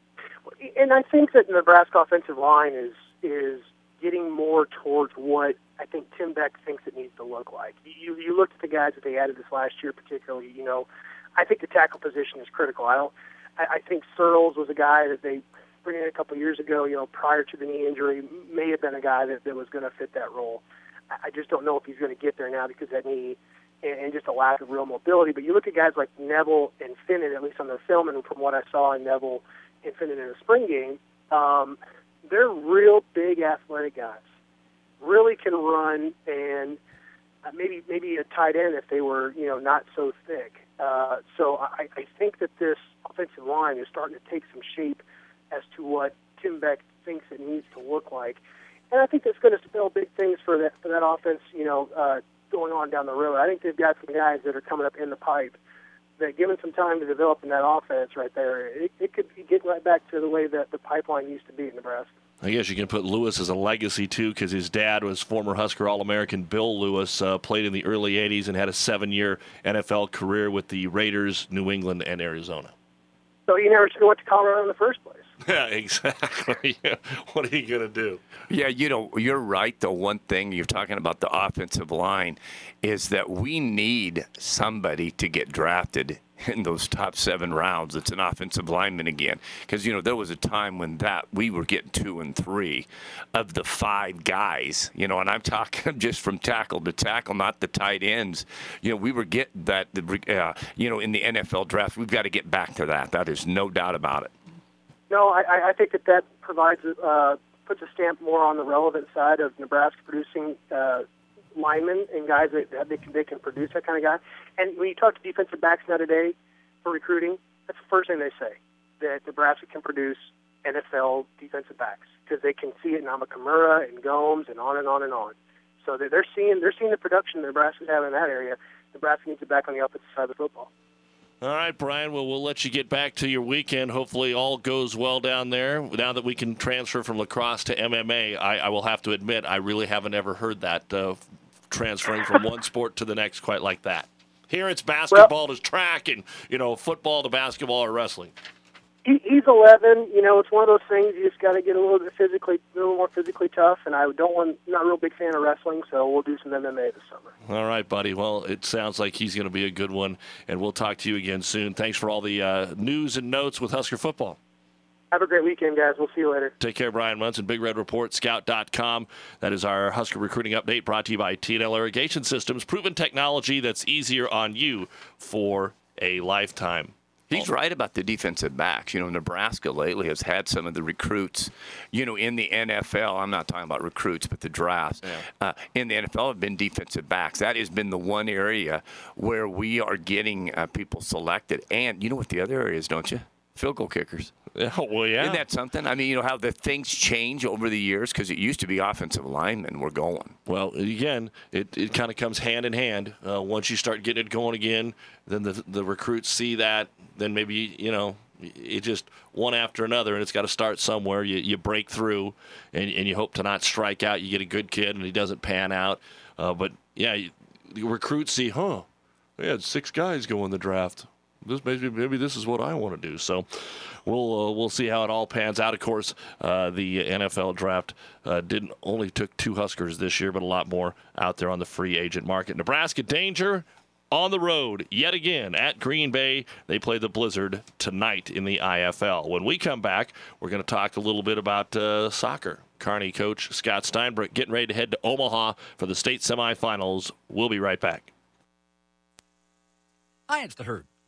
And I think that the Nebraska offensive line is is getting more towards what I think Tim Beck thinks it needs to look like. You you looked at the guys that they added this last year, particularly. You know, I think the tackle position is critical. I don't. I, I think Searles was a guy that they bring in a couple years ago, you know, prior to the knee injury, may have been a guy that, that was going to fit that role. I just don't know if he's going to get there now because of that knee and, and just a lack of real mobility. But you look at guys like Neville and Finnan, at least on the film, and from what I saw in Neville and Finnan in the spring game, um, they're real big athletic guys. Really can run, and uh, maybe maybe a tight end if they were, you know, not so thick. Uh, so I, I think that this offensive line is starting to take some shape as to what Tim Beck thinks it needs to look like. And I think that's going to spell big things for that for that offense, you know, uh, going on down the road. I think they've got some guys that are coming up in the pipe that, given some time to develop in that offense right there, it, it could get right back to the way that the pipeline used to be in Nebraska. I guess you can put Lewis as a legacy, too, because his dad was former Husker All-American Bill Lewis, uh, played in the early eighties and had a seven-year N F L career with the Raiders, New England, and Arizona. So he never should have went to Colorado in the first place. Yeah, exactly. Yeah. What are you going to do? Yeah, you know, you're right. The one thing you're talking about the offensive line is that we need somebody to get drafted in those top seven rounds. It's an offensive lineman again. Because, you know, there was a time when that we were getting two and three of the five guys, you know, and I'm talking just from tackle to tackle, not the tight ends. You know, we were getting that, uh, you know, in the N F L draft. We've got to get back to that. That is no doubt about it. No, I, I think that that provides, uh, puts a stamp more on the relevant side of Nebraska producing uh, linemen and guys that, that they can they can produce that kind of guy. And when you talk to defensive backs now today for recruiting, that's the first thing they say, that Nebraska can produce N F L defensive backs because they can see it in Namakamura and Gomes and on and on and on. So they're, they're seeing they're seeing the production Nebraska's having in that area. Nebraska needs it back on the offensive side of the football. All right, Brian, well, we'll let you get back to your weekend. Hopefully all goes well down there. Now that we can transfer from lacrosse to M M A, I, I will have to admit I really haven't ever heard that, uh, transferring from one sport to the next quite like that. Here it's basketball well, to track and, you know, football to basketball or wrestling. He, he's eleven. You know, it's one of those things you just got to get a little bit physically, a little more physically tough. And I don't want, not a real big fan of wrestling, so we'll do some M M A this summer. All right, buddy. Well, it sounds like he's going to be a good one, and we'll talk to you again soon. Thanks for all the uh, news and notes with Husker football. Have a great weekend, guys. We'll see you later. Take care, Brian Munson. Big Red Report, scout dot com. That is our Husker recruiting update brought to you by T and L Irrigation Systems. Proven technology that's easier on you for a lifetime. He's right about the defensive backs. You know, Nebraska lately has had some of the recruits, you know, in the N F L. I'm not talking about recruits, but the drafts. Yeah. Uh, in the N F L have been defensive backs. That has been the one area where we are getting uh, people selected. And you know what the other area is, don't you? Field goal kickers. Yeah, well, yeah. Isn't that something? I mean, you know how the things change over the years because it used to be offensive linemen were going. Well, again, it, it kind of comes hand in hand. Uh, once you start getting it going again, then the the recruits see that. Then maybe, you know, it just one after another, and it's got to start somewhere. You you break through, and, and you hope to not strike out. You get a good kid, and he doesn't pan out. Uh, but, yeah, you, the recruits see, huh, they had six guys go in the draft. This maybe maybe this is what I want to do. So we'll uh, we'll see how it all pans out. Of course, uh, the N F L draft uh, didn't only took two Huskers this year, but a lot more out there on the free agent market. Nebraska danger on the road yet again at Green Bay. They play the Blizzard tonight in the I F L. When we come back, we're going to talk a little bit about uh, soccer. Kearney coach Scott Steinbrück getting ready to head to Omaha for the state semifinals. We'll be right back. Hi, it's the Herd.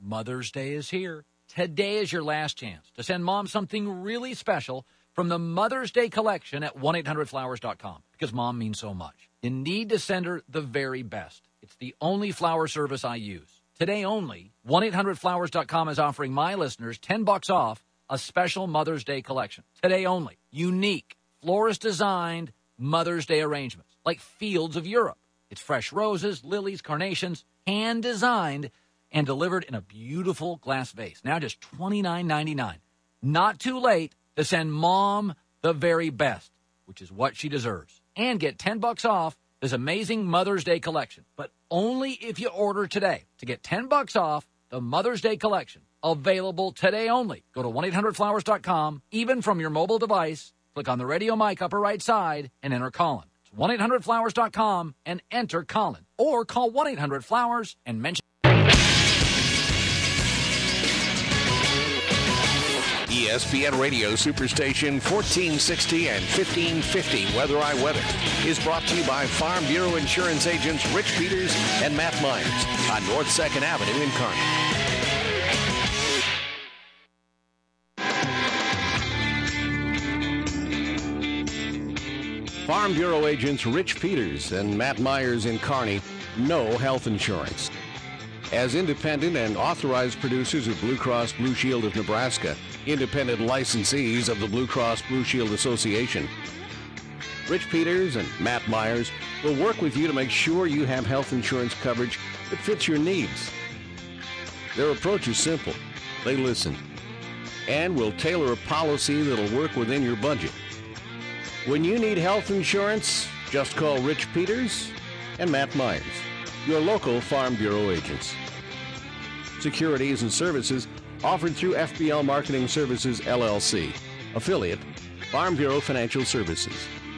Mother's Day is here. Today is your last chance to send Mom something really special from the Mother's Day collection at one eight hundred flowers dot com, because Mom means so much. You need to send her the very best. It's the only flower service I use. Today only, one eight hundred flowers dot com is offering my listeners ten bucks off a special Mother's Day collection. Today only. Unique, florist-designed Mother's Day arrangements, like Fields of Europe. It's fresh roses, lilies, carnations, hand-designed and delivered in a beautiful glass vase. Now just twenty-nine ninety-nine. Not too late to send Mom the very best, which is what she deserves. And get ten bucks off this amazing Mother's Day collection. But only if you order today. To get ten bucks off the Mother's Day collection. Available today only. Go to one eight hundred flowers dot com, even from your mobile device. Click on the radio mic upper right side and enter Colin. It's one eight hundred flowers dot com and enter Colin. Or call one eight hundred flowers and mention... E S P N Radio Superstation fourteen sixty and fifteen fifty Weather I Weather is brought to you by Farm Bureau Insurance agents Rich Peters and Matt Myers on North second Avenue in Kearney. Farm Bureau agents Rich Peters and Matt Myers in Kearney know health insurance. As independent and authorized producers of Blue Cross Blue Shield of Nebraska, independent licensees of the Blue Cross Blue Shield Association, Rich Peters and Matt Myers will work with you to make sure you have health insurance coverage that fits your needs. Their approach is simple. They listen and will tailor a policy that'll work within your budget. When you need health insurance, just call Rich Peters and Matt Myers, your local Farm Bureau agents. Securities and services offered through F B L Marketing Services, L L C, affiliate, Farm Bureau Financial Services.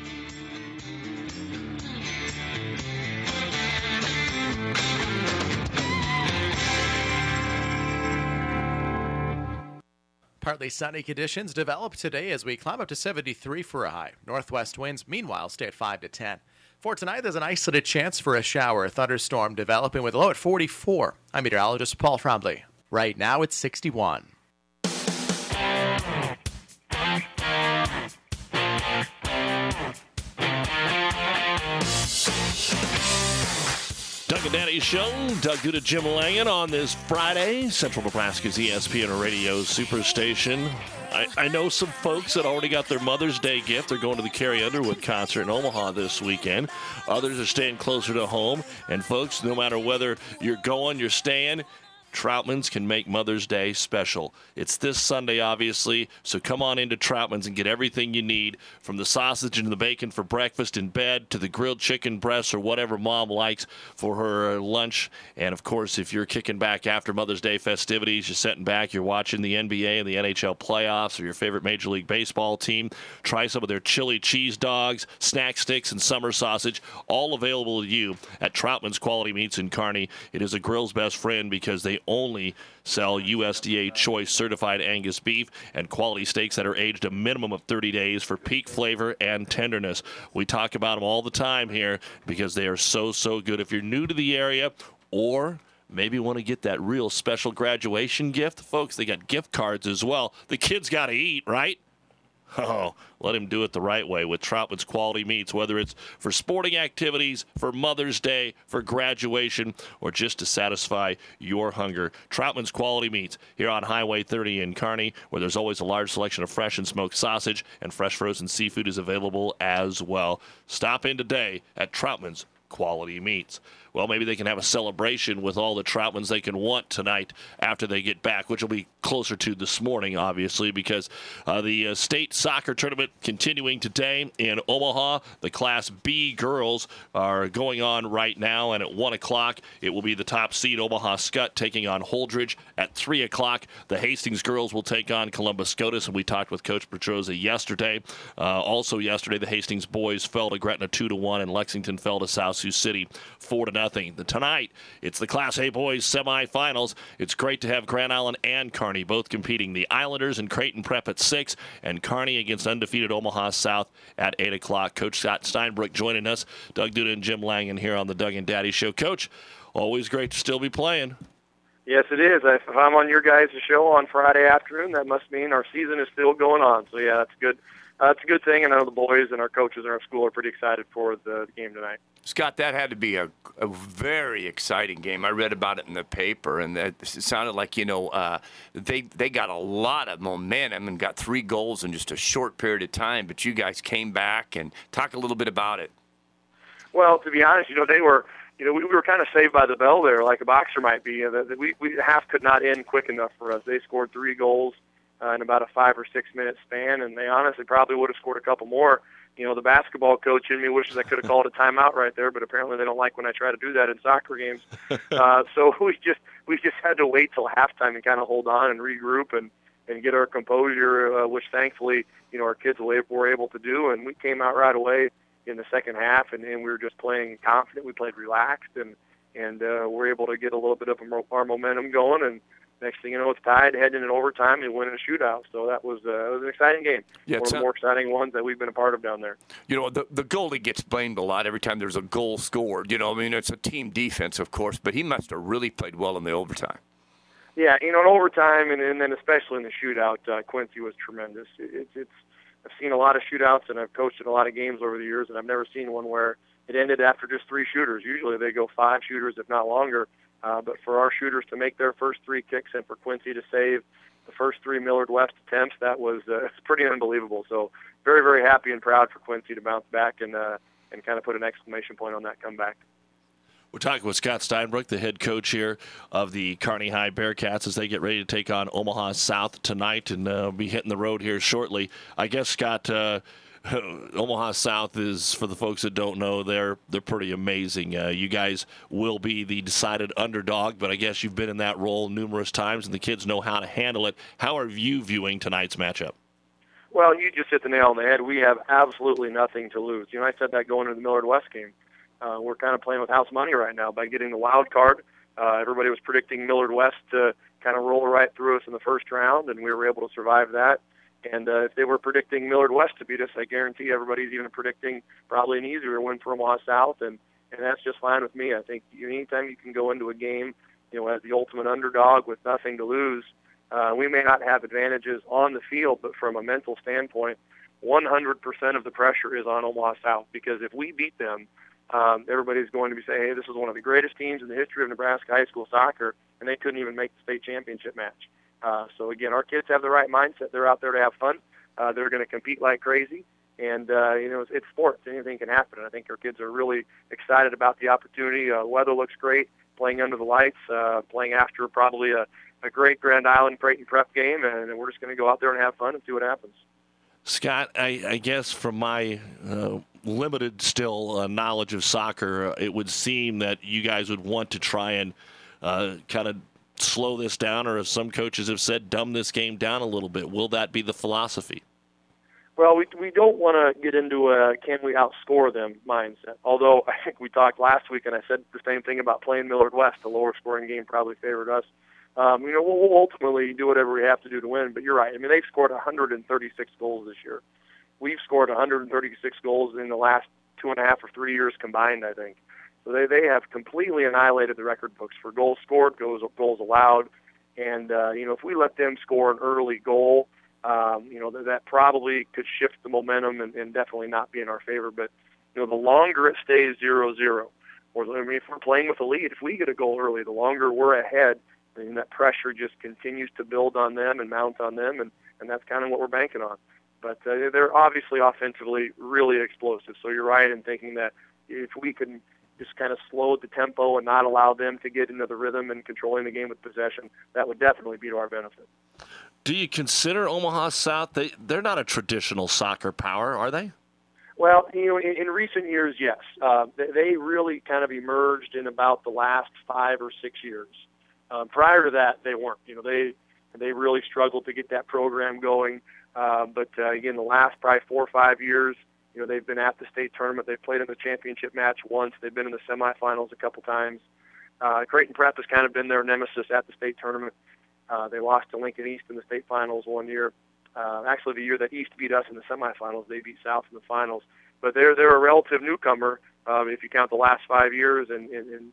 Partly sunny conditions develop today as we climb up to seventy-three for a high. Northwest winds, meanwhile, stay at five to ten. For tonight, there's an isolated chance for a shower, a thunderstorm developing with a low at forty-four. I'm meteorologist Paul Frombley. Right now, it's sixty-one. Doug and Daddy Show. Doug Duda, Jim Langen on this Friday. Central Nebraska's E S P N Radio Superstation. I, I know some folks that already got their Mother's Day gift. They're going to the Carrie Underwood concert in Omaha this weekend. Others are staying closer to home. And, folks, no matter whether you're going, you're staying, Troutman's can make Mother's Day special. It's this Sunday, obviously, so come on into Troutman's and get everything you need, from the sausage and the bacon for breakfast in bed to the grilled chicken breasts or whatever Mom likes for her lunch. And, of course, if you're kicking back after Mother's Day festivities, you're sitting back, you're watching the N B A and the N H L playoffs or your favorite Major League Baseball team, try some of their chili cheese dogs, snack sticks, and summer sausage, all available to you at Troutman's Quality Meats in Kearney. It is a grill's best friend because they only sell U S D A Choice certified Angus beef and quality steaks that are aged a minimum of thirty days for peak flavor and tenderness. We talk about them all the time here because they are so, so good. If you're new to the area or maybe want to get that real special graduation gift, folks, they got gift cards as well. The kids got to eat, right? Oh, let him do it the right way with Troutman's Quality Meats, whether it's for sporting activities, for Mother's Day, for graduation, or just to satisfy your hunger. Troutman's Quality Meats here on Highway thirty in Kearney, where there's always a large selection of fresh and smoked sausage, and fresh frozen seafood is available as well. Stop in today at Troutman's Quality Meats. Well, maybe they can have a celebration with all the Troutmans they can want tonight after they get back, which will be closer to this morning, obviously, because uh, the uh, state soccer tournament continuing today in Omaha. The Class B girls are going on right now, and at one o'clock, it will be the top seed Omaha Skutt taking on Holdridge. At three o'clock, the Hastings girls will take on Columbus Scotus, and we talked with Coach Petroza yesterday. Uh, also yesterday, the Hastings boys fell to Gretna two to one, and Lexington fell to South Sioux City four to nothing. Tonight, it's the Class A boys semifinals. It's great to have Grand Island and Kearney both competing. The Islanders and Creighton Prep at six, and Kearney against undefeated Omaha South at eight o'clock. Coach Scott Steinbrook joining us. Doug Duda and Jim Langen here on the Doug and Daddy Show. Coach, always great to still be playing. Yes, it is. If I'm on your guys' show on Friday afternoon, that must mean our season is still going on. So, yeah, that's good. Uh, it's a good thing, and I know the boys and our coaches in our school are pretty excited for the, the game tonight. Scott, that had to be a, a very exciting game. I read about it in the paper, and that, it sounded like, you know, uh, they they got a lot of momentum and got three goals in just a short period of time, but you guys came back, and talk a little bit about it. Well, to be honest, you know, they were, you know, we, we were kind of saved by the bell there, like a boxer might be. You know, the, the, we, we half could not end quick enough for us. They scored three goals uh, in about a five or six minute span, and they honestly probably would have scored a couple more. You know, the basketball coach in me wishes I could have called a timeout right there, but apparently they don't like when I try to do that in soccer games. Uh, so we just we just had to wait till halftime and kind of hold on and regroup and, and get our composure, uh, which thankfully, you know, our kids were able to do. And we came out right away in the second half, and, and we were just playing confident. We played relaxed, and and uh, we're able to get a little bit of our momentum going. And next thing you know, it's tied, heading in overtime, and winning a shootout. So that was, uh, it was an exciting game. Yeah, One of the more exciting ones that we've been a part of down there. You know, the, the goalie gets blamed a lot every time there's a goal scored. You know, I mean, it's a team defense, of course, but he must have really played well in the overtime. Yeah, you know, in overtime, and, and then especially in the shootout, uh, Quincy was tremendous. It, it, it's I've seen a lot of shootouts, and I've coached in a lot of games over the years, and I've never seen one where it ended after just three shooters. Usually they go five shooters, if not longer. Uh, but for our shooters to make their first three kicks and for Quincy to save the first three Millard West attempts, that was uh, it's pretty unbelievable. So very, very happy and proud for Quincy to bounce back and uh, and kind of put an exclamation point on that comeback. We're talking with Scott Steinbrook, the head coach here of the Kearney High Bearcats, as they get ready to take on Omaha South tonight and uh, be hitting the road here shortly. I guess, Scott, uh, Omaha South is, for the folks that don't know, they're they're pretty amazing. Uh, you guys will be the decided underdog, but I guess you've been in that role numerous times, and the kids know how to handle it. How are you viewing tonight's matchup? Well, you just hit the nail on the head. We have absolutely nothing to lose. You know, I said that going into the Millard West game. Uh, we're kind of playing with house money right now by getting the wild card. Uh, everybody was predicting Millard West to kind of roll right through us in the first round, and we were able to survive that. And uh, if they were predicting Millard West to beat us, I guarantee everybody's even predicting probably an easier win for Omaha South, and, and that's just fine with me. I think anytime you can go into a game, you know, as the ultimate underdog with nothing to lose, uh, we may not have advantages on the field, but from a mental standpoint, one hundred percent of the pressure is on Omaha South, because if we beat them, um, everybody's going to be saying, hey, this is one of the greatest teams in the history of Nebraska high school soccer, and they couldn't even make the state championship match. Uh, so, again, our kids have the right mindset. They're out there to have fun. Uh, they're going to compete like crazy. And, uh, you know, it's, it's sports. Anything can happen. And I think our kids are really excited about the opportunity. Uh, weather looks great, playing under the lights, uh, playing after probably a, a great Grand Island Creighton prep game. And we're just going to go out there and have fun and see what happens. Scott, I, I guess from my uh, limited still uh, knowledge of soccer, uh, it would seem that you guys would want to try and uh, kind of slow this down, or as some coaches have said, dumb this game down a little bit. Will that be the philosophy? Well, we we don't want to get into a can we outscore them mindset. Although I think we talked last week, and I said the same thing about playing Millard West. The lower scoring game probably favored us. Um, you know, we'll, we'll ultimately do whatever we have to do to win. But you're right. I mean, they've scored one hundred thirty-six goals this year. We've scored one hundred thirty-six goals in the last two and a half or three years combined, I think. So they, they have completely annihilated the record books for goals scored, goals, goals allowed. And, uh, you know, if we let them score an early goal, um, you know, that, that probably could shift the momentum and, and definitely not be in our favor. But, you know, the longer it stays zero zero, or I mean, if we're playing with a lead, if we get a goal early, the longer we're ahead, and that pressure just continues to build on them and mount on them, and, and that's kind of what we're banking on. But uh, they're obviously offensively really explosive. So you're right in thinking that if we can just kind of slow the tempo and not allow them to get into the rhythm and controlling the game with possession, that would definitely be to our benefit. Do you consider Omaha South, they, they're not a traditional soccer power, are they? Well, you know, in, in recent years, yes. Uh, they, they really kind of emerged in about the last five or six years. Um, prior to that, they weren't. You know, they they really struggled to get that program going. Uh, but, uh, again, the last probably four or five years, you know, they've been at the state tournament. They've played in the championship match once. They've been in the semifinals a couple times. Uh, Creighton Prep has kind of been their nemesis at the state tournament. Uh, they lost to Lincoln East in the state finals one year. Uh, actually, the year that East beat us in the semifinals, they beat South in the finals. But they're they're a relative newcomer um, if you count the last five years, and, and, and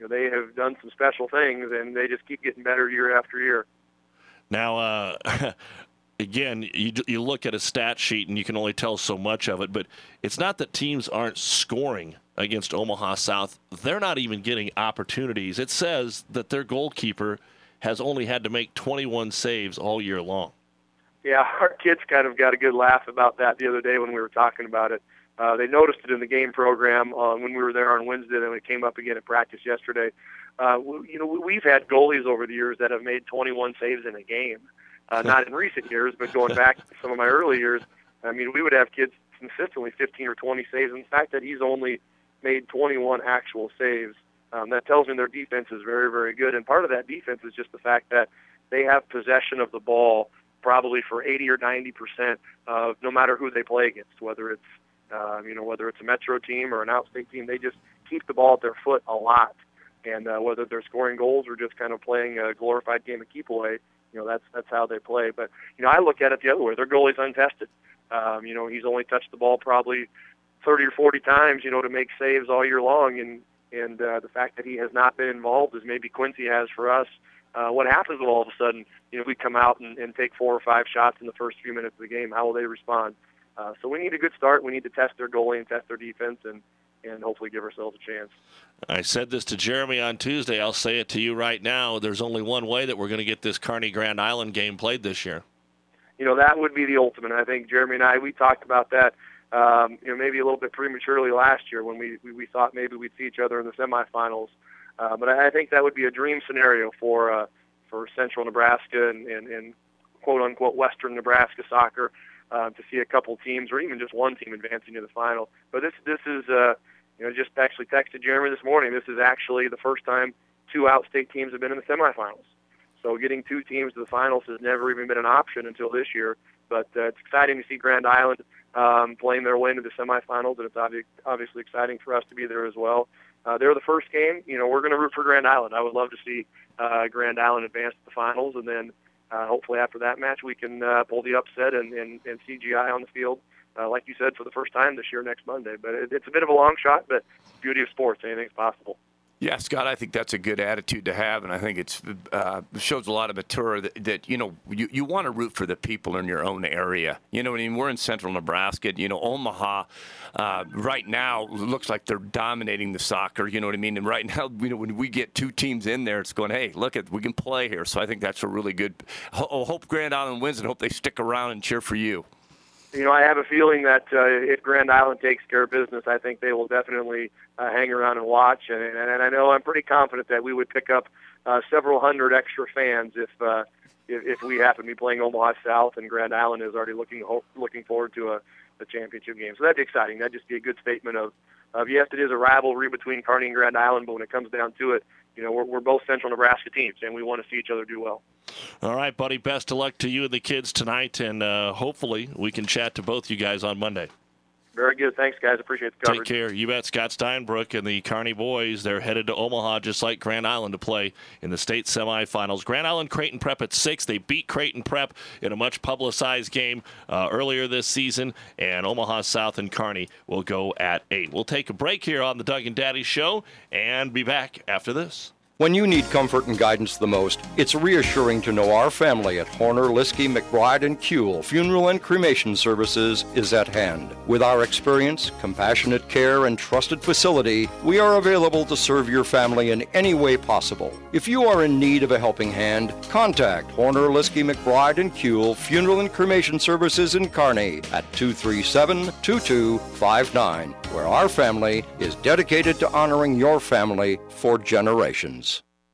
you know, they have done some special things, and they just keep getting better year after year. Now, uh, again, you, you look at a stat sheet, and you can only tell so much of it, but it's not that teams aren't scoring against Omaha South. They're not even getting opportunities. It says that their goalkeeper has only had to make twenty-one saves all year long. Yeah, our kids kind of got a good laugh about that the other day when we were talking about it. Uh, they noticed it in the game program uh, when we were there on Wednesday, and it came up again at practice yesterday. Uh, we, you know, we've had goalies over the years that have made twenty-one saves in a game. Uh, not in recent years, but going back to some of my early years, I mean, we would have kids consistently fifteen or twenty saves. And the fact that he's only made twenty-one actual saves, um, that tells me their defense is very, very good. And part of that defense is just the fact that they have possession of the ball probably for eighty or ninety percent of no matter who they play against, whether it's uh, you know whether it's a Metro team or an outstate team. They just keep the ball at their foot a lot, and uh, whether they're scoring goals or just kind of playing a glorified game of keep away, you know that's that's how they play. But you know I look at it the other way. Their goalie's untested. Um, you know he's only touched the ball probably thirty or forty times, you know, to make saves all year long, and and uh, the fact that he has not been involved as maybe Quincy has for us. Uh, what happens if all of a sudden, you know, we come out and, and take four or five shots in the first few minutes of the game? How will they respond? Uh, so we need a good start. We need to test their goalie and test their defense, and, and hopefully give ourselves a chance. I said this to Jeremy on Tuesday. I'll say it to you right now. There's only one way that we're going to get this Kearney Grand Island game played this year. You know, that would be the ultimate. I think Jeremy and I, we talked about that, um, you know, maybe a little bit prematurely last year when we, we, we thought maybe we'd see each other in the semifinals. Uh, but I think that would be a dream scenario for uh, for Central Nebraska and, and, and quote-unquote Western Nebraska soccer uh, to see a couple teams or even just one team advancing to the final. But this this is, uh, you know, just actually texted Jeremy this morning. This is actually the first time two out-state teams have been in the semifinals. So getting two teams to the finals has never even been an option until this year. But uh, it's exciting to see Grand Island um, playing their way into the semifinals, and it's obvi- obviously exciting for us to be there as well. Uh, they're the first game. You know, we're going to root for Grand Island. I would love to see uh, Grand Island advance to the finals, and then uh, hopefully after that match we can uh, pull the upset and, and, and C G I on the field, uh, like you said, for the first time this year next Monday. But it, it's a bit of a long shot, but beauty of sports, anything's possible. Yeah, Scott, I think that's a good attitude to have, and I think it's uh, shows a lot of maturity that, that you know, you, you want to root for the people in your own area. You know what I mean? We're in central Nebraska. You know, Omaha uh, right now looks like they're dominating the soccer. You know what I mean? And right now, you know, when we get two teams in there, it's going, hey, look, at we can play here. So I think that's a really good ho- – hope Grand Island wins and hope they stick around and cheer for you. You know, I have a feeling that uh, if Grand Island takes care of business, I think they will definitely uh, hang around and watch. And, and, and I know I'm pretty confident that we would pick up uh, several hundred extra fans if, uh, if if we happen to be playing Omaha South and Grand Island is already looking ho- looking forward to a, a championship game. So that'd be exciting. That'd just be a good statement of, of yes, it is a rivalry between Kearney and Grand Island, but when it comes down to it, you know, we're, we're both Central Nebraska teams, and we want to see each other do well. All right, buddy, best of luck to you and the kids tonight, and uh, hopefully we can chat to both you guys on Monday. Very good. Thanks, guys. Appreciate the coverage. Take care. You bet. Scott Steinbrook and the Kearney boys, they're headed to Omaha just like Grand Island to play in the state semifinals. Grand Island Creighton Prep at six. They beat Creighton Prep in a much publicized game uh, earlier this season, and Omaha South and Kearney will go at eight. We'll take a break here on the Doug and Daddy Show and be back after this. When you need comfort and guidance the most, it's reassuring to know our family at Horner, Liskey, McBride, and Kuehl Funeral and Cremation Services is at hand. With our experience, compassionate care, and trusted facility, we are available to serve your family in any way possible. If you are in need of a helping hand, contact Horner, Liskey, McBride, and Kuehl Funeral and Cremation Services in Kearney at two three seven, two two five nine, where our family is dedicated to honoring your family for generations.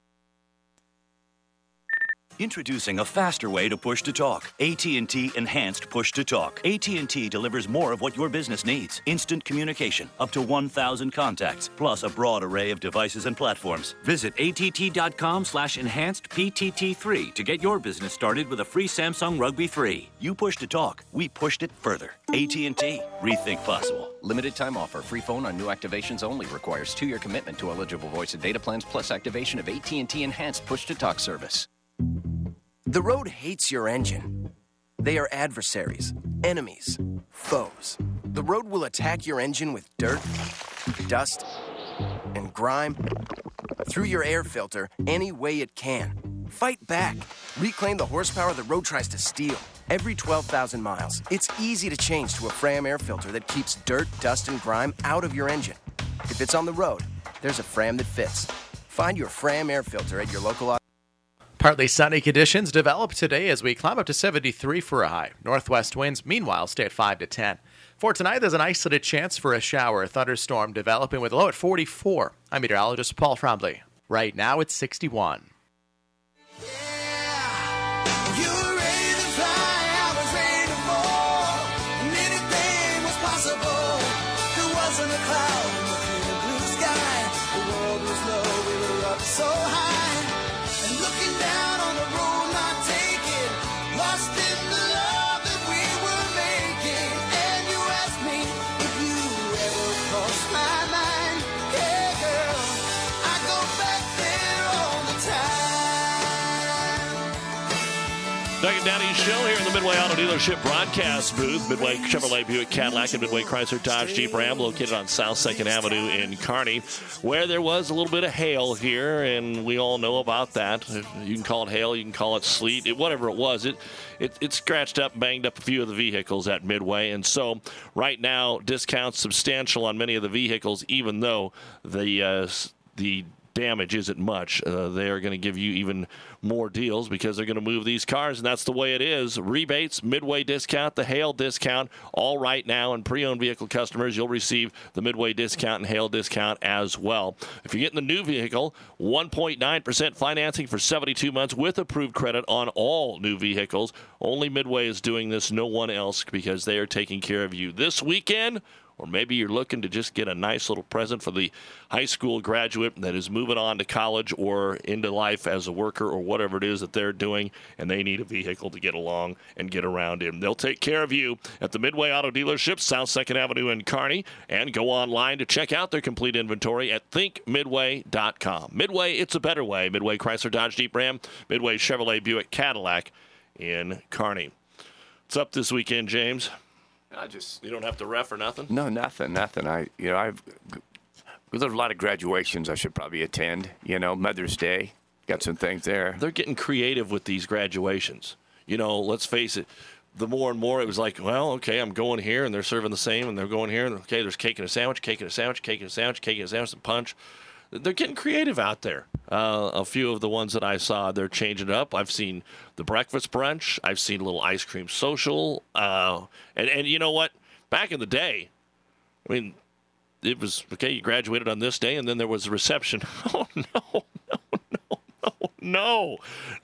Introducing a faster way to push-to-talk. A T and T Enhanced Push-to-Talk. A T and T delivers more of what your business needs. Instant communication, up to one thousand contacts, plus a broad array of devices and platforms. Visit att.com slash enhanced PTT3 to get your business started with a free Samsung Rugby three. You push-to-talk, we pushed it further. A T and T. Rethink possible. Limited time offer. Free phone on new activations only. Requires two-year commitment to eligible voice and data plans plus activation of A T and T Enhanced Push-to-Talk service. The road hates your engine. They are adversaries, enemies, foes. The road will attack your engine with dirt, dust, and grime through your air filter any way it can. Fight back. Reclaim the horsepower the road tries to steal. Every twelve thousand miles, it's easy to change to a Fram air filter that keeps dirt, dust, and grime out of your engine. If it's on the road, there's a Fram that fits. Find your Fram air filter at your local auto. Partly sunny conditions develop today as we climb up to seventy-three for a high. Northwest winds, meanwhile, stay at five to ten. For tonight, there's an isolated chance for a shower, a thunderstorm developing with a low at forty-four. I'm meteorologist Paul Frombley. Right now, it's sixty-one. So high, and looking down on the road not taken, lost in the love that we were making. And you asked me if you ever crossed my mind. Hey girl, I go back there all the time. Doug and Daddy Show here in the Midway Auto Dealership broadcast booth. Midway Chevrolet Buick Cadillac and Midway Chrysler Dodge Jeep Ram located on South second Avenue in Kearney, where there was a little bit of hail here, and we all know about that. You can call it hail, you can call it sleet, it, whatever it was. It, it it scratched up, banged up a few of the vehicles at Midway, and so right now discounts substantial on many of the vehicles, even though the uh, the damage isn't much. Uh, they are going to give you even more deals because they're going to move these cars, and that's the way it is. Rebates, Midway discount, the hail discount, all right now. And pre-owned vehicle customers, you'll receive the Midway discount and hail discount as well. If you're getting the new vehicle, one point nine percent financing for seventy-two months with approved credit on all new vehicles. Only Midway is doing this, no one else, because they are taking care of you this weekend. Or maybe you're looking to just get a nice little present for the high school graduate that is moving on to college or into life as a worker or whatever it is that they're doing, and they need a vehicle to get along and get around in. They'll take care of you at the Midway Auto Dealership, South second Avenue in Kearney, and go online to check out their complete inventory at think midway dot com. Midway, it's a better way. Midway Chrysler Dodge Jeep Ram, Midway Chevrolet Buick Cadillac in Kearney. What's up this weekend, James? I just you don't have to ref or nothing. No, nothing, nothing. I, you know, I've there's a lot of graduations I should probably attend. You know, Mother's Day, got some things there. They're getting creative with these graduations. You know, let's face it. The more and more it was like, well, okay, I'm going here, and they're serving the same, and they're going here, and okay, there's cake and a sandwich, cake and a sandwich, cake and a sandwich, cake and a sandwich, and punch. They're getting creative out there. Uh, a few of the ones that I saw, they're changing it up. I've seen the breakfast brunch. I've seen a little ice cream social. Uh, and, and you know what? Back in the day, I mean, it was, okay, you graduated on this day, and then there was a reception. Oh, no, no, no, no, no,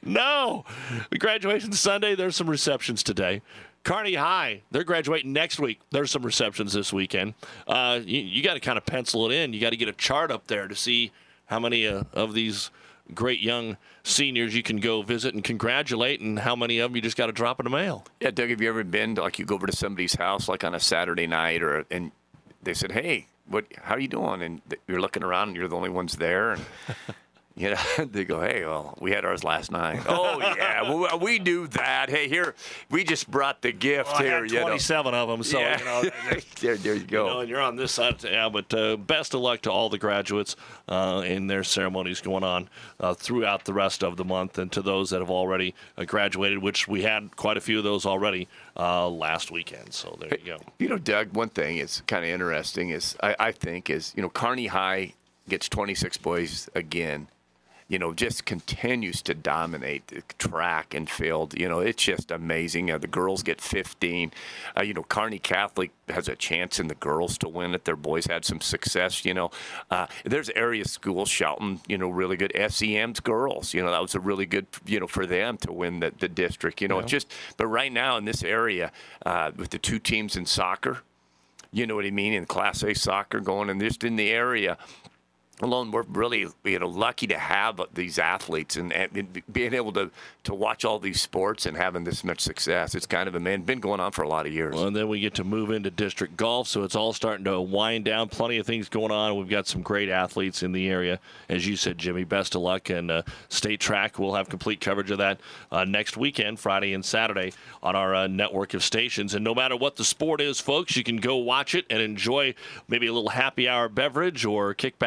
no. Graduation Sunday, there's some receptions today. Kearney High, they're graduating next week. There's some receptions this weekend. Uh, you you got to kind of pencil it in. You got to get a chart up there to see how many uh, of these great young seniors you can go visit and congratulate, and how many of them you just got to drop in the mail. Yeah, Doug, have you ever been to, like, you go over to somebody's house, like on a Saturday night, or and they said, hey, what? How you doing? And you're looking around, and you're the only ones there, and you know, they go, hey, well, we had ours last night. Oh, yeah, well, we do that. Hey, here, we just brought the gift well, here. I had twenty-seven you know. of them, so, yeah. you know. there, there you go. You know, and you're on this side. Yeah, but uh, best of luck to all the graduates uh, in their ceremonies going on uh, throughout the rest of the month, and to those that have already uh, graduated, which we had quite a few of those already uh, last weekend. So there you go. You know, Doug, one thing is kind of interesting is, I, I think, is, you know, Kearney High gets twenty-six boys again. You know, just continues to dominate the track and field. You know, it's just amazing. Uh, the girls get fifteen. Uh, you know, Kearney Catholic has a chance in the girls to win it. Their boys had some success, you know. Uh, there's area schools shouting, you know, really good. S E M's girls, you know, that was a really good, you know, for them to win the, the district. You know, Yeah. it's just, but right now in this area, uh, with the two teams in soccer, you know what I mean, in Class A soccer going, and just in the area alone, we're really, you know, lucky to have these athletes and, and being able to, to watch all these sports and having this much success. It's kind of a man been going on for a lot of years. Well, and then we get to move into district golf, so it's all starting to wind down. Plenty of things going on. We've got some great athletes in the area. As you said, Jimmy, best of luck. And uh, state track, we'll have complete coverage of that uh, next weekend, Friday and Saturday, on our uh, network of stations. And no matter what the sport is, folks, you can go watch it and enjoy maybe a little happy hour beverage or kick back and have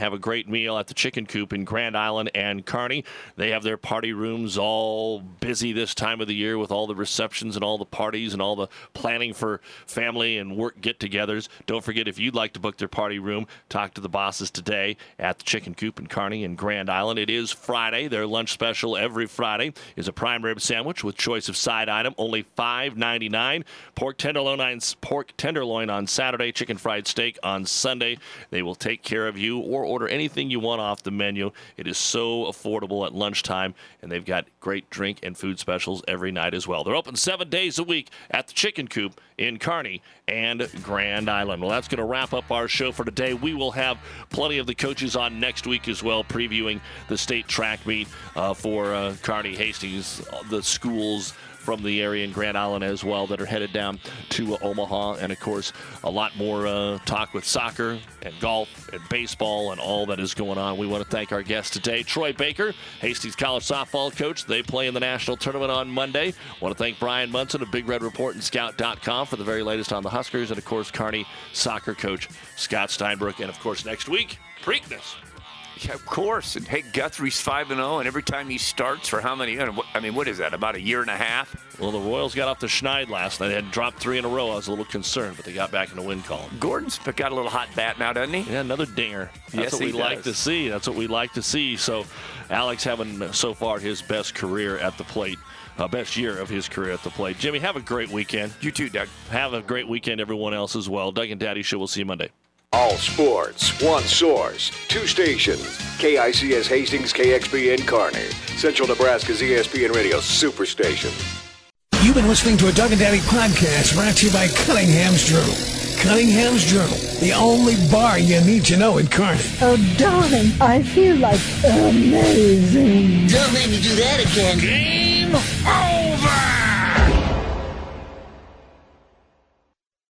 have a great meal at the Chicken Coop in Grand Island and Kearney. They have their party rooms all busy this time of the year with all the receptions and all the parties and all the planning for family and work get-togethers. Don't forget, if you'd like to book their party room, talk to the bosses today at the Chicken Coop in Kearney and Grand Island. It is Friday. Their lunch special every Friday is a prime rib sandwich with choice of side item, only five ninety-nine. Pork tenderloin on, pork tenderloin on Saturday, chicken fried steak on Sunday. They will take care of you or order anything you want off the menu. It is so affordable at lunchtime, and they've got great drink and food specials every night as well. They're open seven days a week at the Chicken Coop in Kearney and Grand Island. Well, that's going to wrap up our show for today. We will have plenty of the coaches on next week as well, previewing the state track meet uh, for uh, Kearney, Hastings, the schools from the area in Grand Island as well that are headed down to uh, Omaha. And, of course, a lot more uh, talk with soccer and golf and baseball and all that is going on. We want to thank our guest today, Troy Baker, Hastings College softball coach. They play in the national tournament on Monday. Want to thank Brian Munson of Big Red Report and Scout dot com for the very latest on the Huskers. And, of course, Kearney soccer coach Scott Steinbrook. And, of course, next week, Preakness. Yeah, of course. And hey, Guthrie's five and oh, and every time he starts for how many? I mean, what is that? About a year and a half? Well, the Royals got off the schneid last night. They had dropped three in a row. I was a little concerned, but they got back in the win column. Gordon's got a little hot bat now, doesn't he? Yeah, another dinger. That's yes, what we he like does. to see. That's what we like to see. So, Alex having so far his best career at the plate. Uh, best year of his career at the plate. Jimmy, have a great weekend. You too, Doug. Have a great weekend, everyone else as well. Doug and Daddy Show. We'll see you Monday. All sports, one source, two stations. K I C S Hastings, K X B N Kearney. Central Nebraska's E S P N Radio Superstation. You've been listening to a Doug and Daddy podcast brought to you by Cunningham's Journal. Cunningham's Journal, the only bar you need to know in Kearney. Oh, darling, I feel like amazing. Don't make me do that again. Game on!